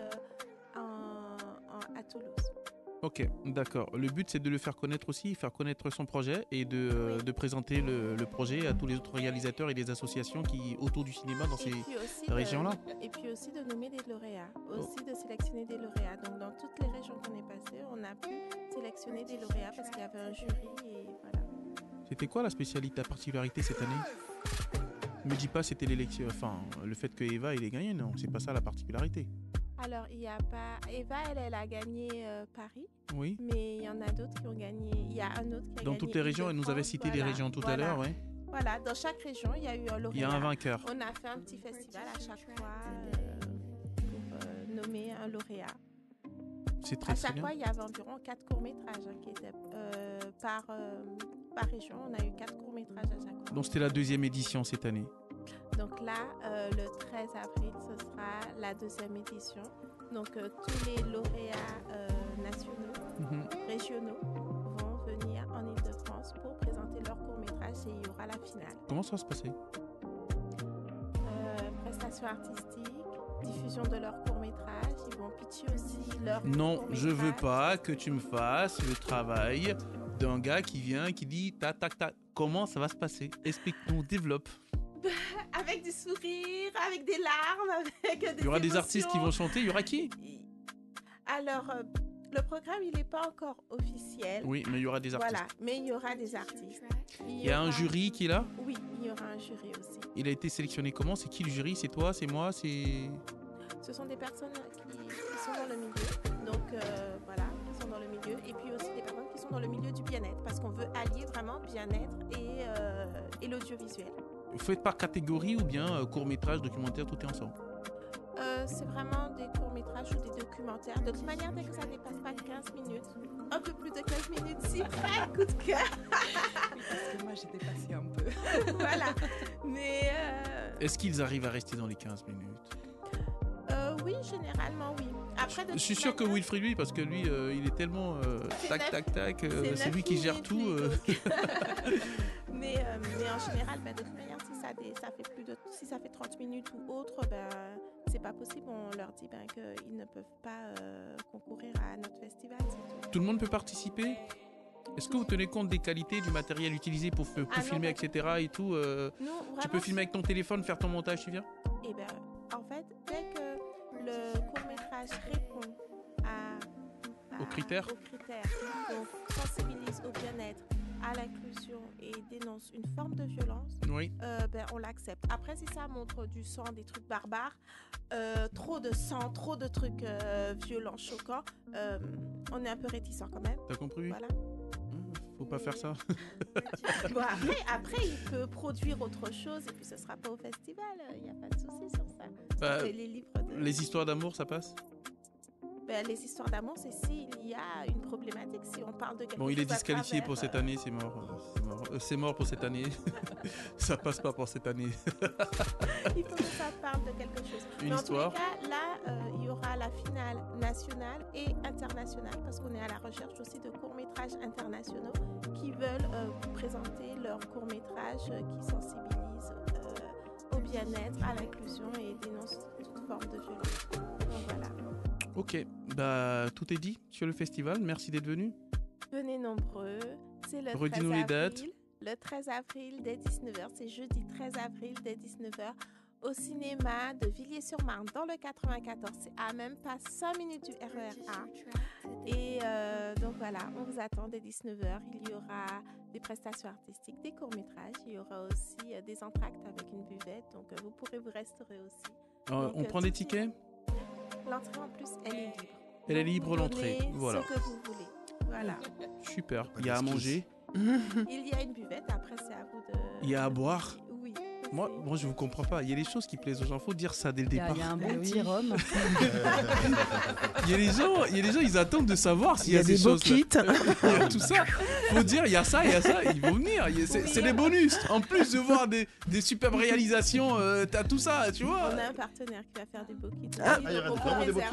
à Toulouse. Ok, d'accord. Le but, c'est de le faire connaître aussi, faire connaître son projet et de présenter le projet à tous les autres réalisateurs et les associations qui autour du cinéma dans ces régions-là. Et puis aussi de nommer des lauréats, aussi de sélectionner des lauréats. Donc dans toutes les régions qu'on est passé, on a pu sélectionner des lauréats parce qu'il y avait un jury et voilà. C'était quoi la spécialité, la particularité cette année? Me dis pas c'était l'élection, enfin le fait que Eva il ait gagné, non, c'est pas ça la particularité. Alors, il n'y a pas... Eva, elle a gagné Paris. Oui. Mais il y en a d'autres qui ont gagné... Il y a un autre qui a gagné... Dans toutes les régions, elle nous avait cité les régions tout à l'heure, oui. Voilà, dans chaque région, il y a eu un lauréat. Il y a un vainqueur. On a fait un petit festival à chaque fois pour nommer un lauréat. C'est très À chaque bien. fois, il y avait environ 4 courts-métrages qui étaient par région. On a eu 4 courts-métrages à chaque fois. Donc c'était la 2e édition cette année. Donc là, le 13 avril, ce sera la 2e édition. Donc tous les lauréats nationaux, régionaux vont venir en Ile-de-France pour présenter leur court-métrage et il y aura la finale. Comment ça va se passer? Prestations artistiques, diffusion de leur court-métrage. Ils vont pitcher aussi leur Non, je veux pas que tu me fasses le travail d'un gars qui vient, qui dit tac, tac, tac. Comment ça va se passer? Explique-nous, développe. Avec du sourire, avec des larmes, avec des Il y aura des émotions. artistes qui vont chanter, il y aura qui? Alors, le programme, il n'est pas encore officiel. Oui, mais il y aura des artistes. Voilà, mais il y aura des artistes. Il y a un jury qui est là? Oui, il y aura un jury aussi. Il a été sélectionné comment? C'est qui le jury? C'est toi? C'est moi? C'est... Ce sont des personnes qui sont dans le milieu. Donc, voilà, qui sont dans le milieu. Et puis aussi des personnes qui sont dans le milieu du bien-être. Parce qu'on veut allier vraiment bien-être et l'audiovisuel. Faites par catégorie ou bien court-métrage, documentaire, tout est ensemble? C'est vraiment des courts-métrages ou des documentaires. De toute manière, dès que ça ne dépasse pas 15 minutes, un peu plus de 15 minutes, si très coup de cœur. Parce que moi, j'ai dépassé un peu. Voilà. Mais... Est-ce qu'ils arrivent à rester dans les 15 minutes? Oui, généralement, oui. Après, Je suis sûr que Wilfried, lui, parce que lui, il est tellement tac, tac, tac, c'est lui qui gère tout. Mais en général, de toute manière, si ça fait 30 minutes ou autre, c'est pas possible. On leur dit qu'ils ne peuvent pas concourir à notre festival. Tout le monde peut participer? Est-ce que vous tenez compte des qualités du matériel utilisé pour filmer, etc. et tout Tu peux filmer avec ton téléphone, faire ton montage, tu viens? Eh bien, en fait, dès que le court-métrage répond aux critères, donc sensibilise au bien-être, à l'inclusion et dénonce une forme de violence, oui. On l'accepte. Après, si ça montre du sang, des trucs barbares, trop de sang, trop de trucs violents, choquants, on est un peu réticent quand même. T'as compris? Voilà. Faut pas faire ça. Bon, après, il peut produire autre chose et puis ce sera pas au festival. Il n'y a pas de souci sur ça. Les histoires d'amour, ça passe? Les histoires d'amour, c'est s'il y a une problématique, si on parle de quelque chose. Bon, il est disqualifié pour cette année, c'est mort. C'est mort pour cette année. Ça passe pas pour cette année. Il faut que ça parle de quelque chose. Une Dans histoire. tous les cas, là, il y aura la finale nationale et internationale parce qu'on est à la recherche aussi de courts-métrages internationaux qui veulent présenter leurs courts-métrages qui sensibilisent au bien-être, à l'inclusion et dénoncent toute forme de violence. Donc voilà. Ok, tout est dit sur le festival. Merci d'être venu. Venez nombreux. C'est le 13 Redis-nous les dates. Le 13 avril dès 19h. C'est jeudi 13 avril dès 19h au cinéma de Villiers-sur-Marne dans le 94. C'est à même pas 5 minutes du RER A. Et donc voilà, on vous attend dès 19h. Il y aura des prestations artistiques, des courts-métrages. Il y aura aussi des entractes avec une buvette. Donc vous pourrez vous restaurer aussi. Donc, on prend des tickets ? L'entrée en plus, elle est libre. Elle est libre, l'entrée. Voilà. Ce que vous voulez. Voilà. Super. Il y a à manger. Il y a une buvette. Après, c'est à vous de... Il y a à boire. Oui. Moi, je vous comprends pas. Il y a des choses qui plaisent aux gens. Faut dire ça dès le départ. Il y a un bon petit rhum. Il y a des gens, ils attendent de savoir s'il y a des beaux choses. kits. Tout ça. Faut dire, il y a ça. Ils vont venir. C'est des bonus. En plus de voir des superbes réalisations, t'as tout ça, tu vois. On a un partenaire qui va faire des beaux kits. il y aura vraiment des beaux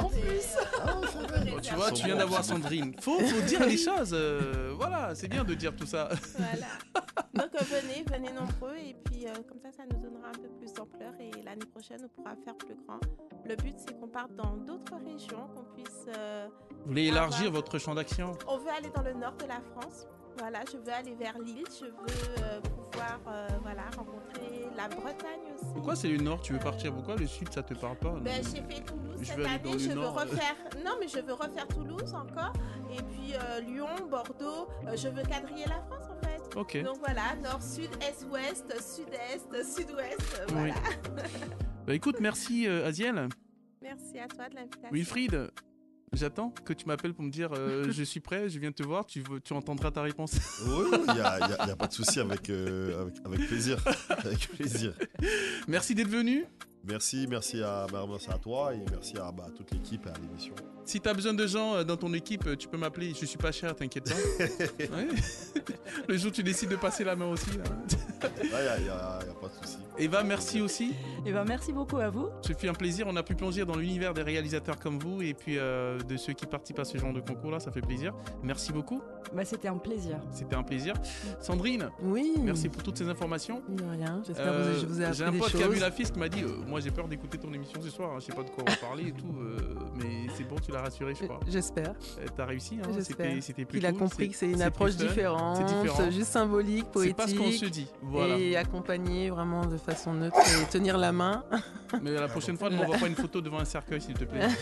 kits. Tu vois, tu viens d'avoir Sandrine. Faut dire les choses. Voilà, c'est bien de dire tout ça. Voilà. Donc venez nombreux et puis comme ça nous donnera un peu plus d'ampleur et l'année prochaine on pourra faire plus grand. Le but c'est qu'on parte dans d'autres régions, qu'on puisse... Vous voulez élargir votre champ d'action ? On veut aller dans le nord de la France. Voilà, je veux aller vers Lille, je veux pouvoir rencontrer la Bretagne aussi. Pourquoi c'est le nord ? Tu veux partir ? Pourquoi le sud ça te parle pas ? J'ai fait Toulouse cette année, je veux refaire Toulouse encore. Et puis Lyon, Bordeaux, je veux quadriller la France en fait. Ok. Donc voilà, nord, sud, est, ouest, sud-est, sud-ouest, voilà. Oui. Bah écoute, merci Aziel. Merci à toi de l'invitation. Wilfried, j'attends que tu m'appelles pour me dire je suis prêt, je viens te voir, tu entendras ta réponse. Oui, il n'y a pas de souci, avec plaisir. Avec plaisir. Merci d'être venu. Merci à toi et merci à toute l'équipe et à l'émission. Si tu as besoin de gens dans ton équipe, tu peux m'appeler, je suis pas cher, t'inquiète pas. Ouais. Le jour où tu décides de passer la main aussi. Il n'y a pas de souci. Eva, merci aussi. Eva, merci beaucoup à vous. Ce fut un plaisir, on a pu plonger dans l'univers des réalisateurs comme vous et puis de ceux qui participent à ce genre de concours là, ça fait plaisir. Merci beaucoup. C'était un plaisir. C'était un plaisir. Sandrine, oui. Merci pour toutes ces informations. De rien, j'espère que je vous ai appris j'ai un des pote choses. qui a vu l'affiche qui m'a dit moi j'ai peur d'écouter ton émission ce soir, je sais pas de quoi on va parler et tout, mais c'est bon, tu l'as rassuré je crois. J'espère. T'as réussi, hein. C'était plus Il a compris que c'est une approche différente, juste symbolique, poétique. C'est pas ce qu'on se dit. Voilà. Et accompagner vraiment de façon neutre et tenir la main. Mais la prochaine fois, ne m'envoie pas une photo devant un cercueil s'il te plaît.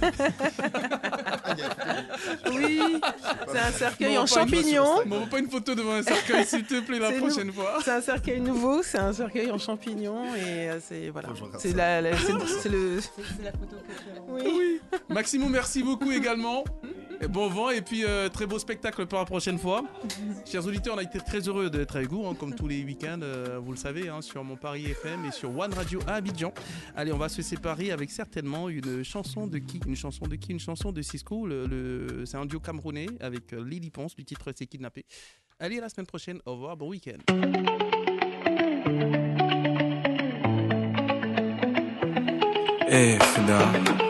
Oui, c'est un cercueil en champignons. Ne m'envoie pas une photo devant un cercueil s'il te plaît la prochaine fois. C'est un cercueil nouveau, c'est un cercueil en champignons et c'est voilà. C'est la photo que tu as. Oui. Maximo, merci beaucoup également. Et bon vent et puis très beau spectacle pour la prochaine fois. Chers auditeurs, on a été très heureux d'être avec vous, comme tous les week-ends, vous le savez, sur Mon Paris FM et sur One Radio à Abidjan. Allez, on va se séparer avec certainement une chanson de qui ? Une chanson de Cisco. C'est un duo camerounais avec Lily Ponce. Le titre c'est Kidnappé. Allez, à la semaine prochaine. Au revoir, bon week-end. Hey, Fida.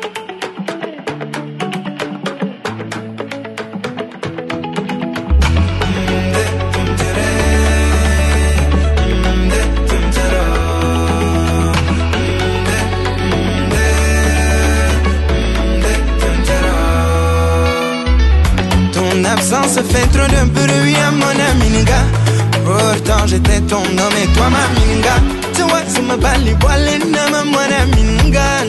Ton absence fait trop de bruit à mon aminga. Pourtant j'étais ton homme et toi ma minga. Tu vois, ça me bali boile nama mon aminga.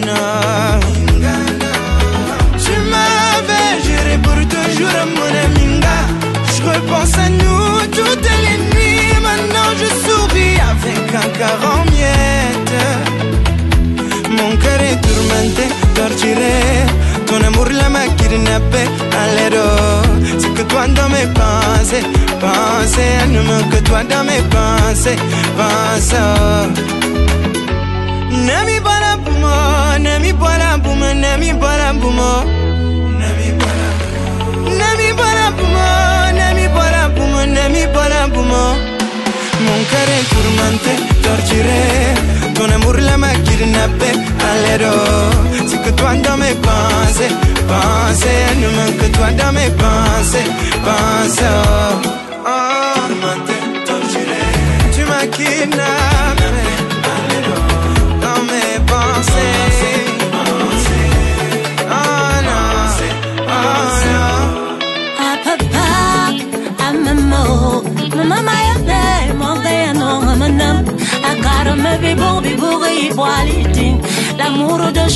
Tu m'avais juré pour toujours mon aminga. Je repense à nous toutes les nuits. Maintenant je souris avec un cœur en miettes. Mon cœur est tourmenté, torturé. Ton amour là m'a kidnappé. Allez, c'est que toi dans mes pensées. Pensez, ne me que toi dans mes pensées. Pense. Nami bala bumo, nami bala bumo, nami bala bumo. Nami bala bumo, nami bala bumo, nami bala bumo. Mon cœur est tourmenté, torturé. Ton amour là m'a kidnappé. Allez, c'est que toi dans mes pensées. Pensez, ne me que toi dans mes pensées. Pense. Tourmenté, torturé. Tu m'as kidnappé. Dans mes pensées. Oh non, oh non. Ah papa, ah maman, maman m'a aidé, mon day no maman. I gotta maybe boy, boy, boy.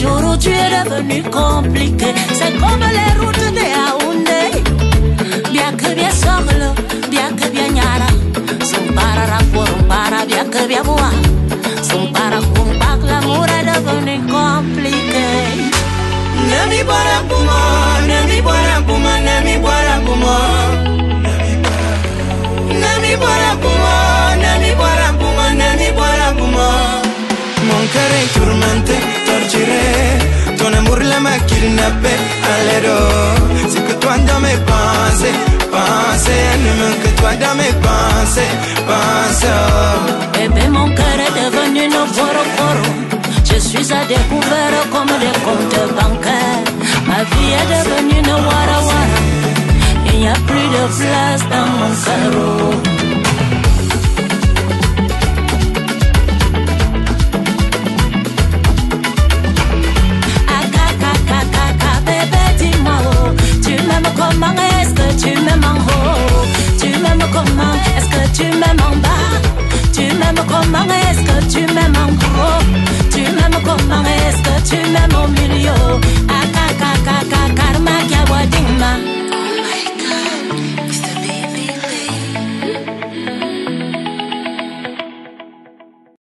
jour où tu es devenu compliqué. C'est comme les routes de Yaoundé. Bien que bien solo, bien que bien nyara. Son para rapport, para bien que bien bois. Son para combat, l'amour est devenu compliqué. Nami boira puma, nami boira puma, nami boira puma. Nami boira puma, nami boira puma, nami boira puma. Mon cœur est tourmenté, torturé. Ton amour là m'a kidnappé. Alléro, c'est que toi dans mes pensées, pensées. Ne me que toi dans mes pensées, pensées. Bébé, mon cœur est devenu nos poro. Je suis à découvert comme des comptes bancaires. Ma vie est devenue nos wara. Il n'y a plus de place dans mon cerveau.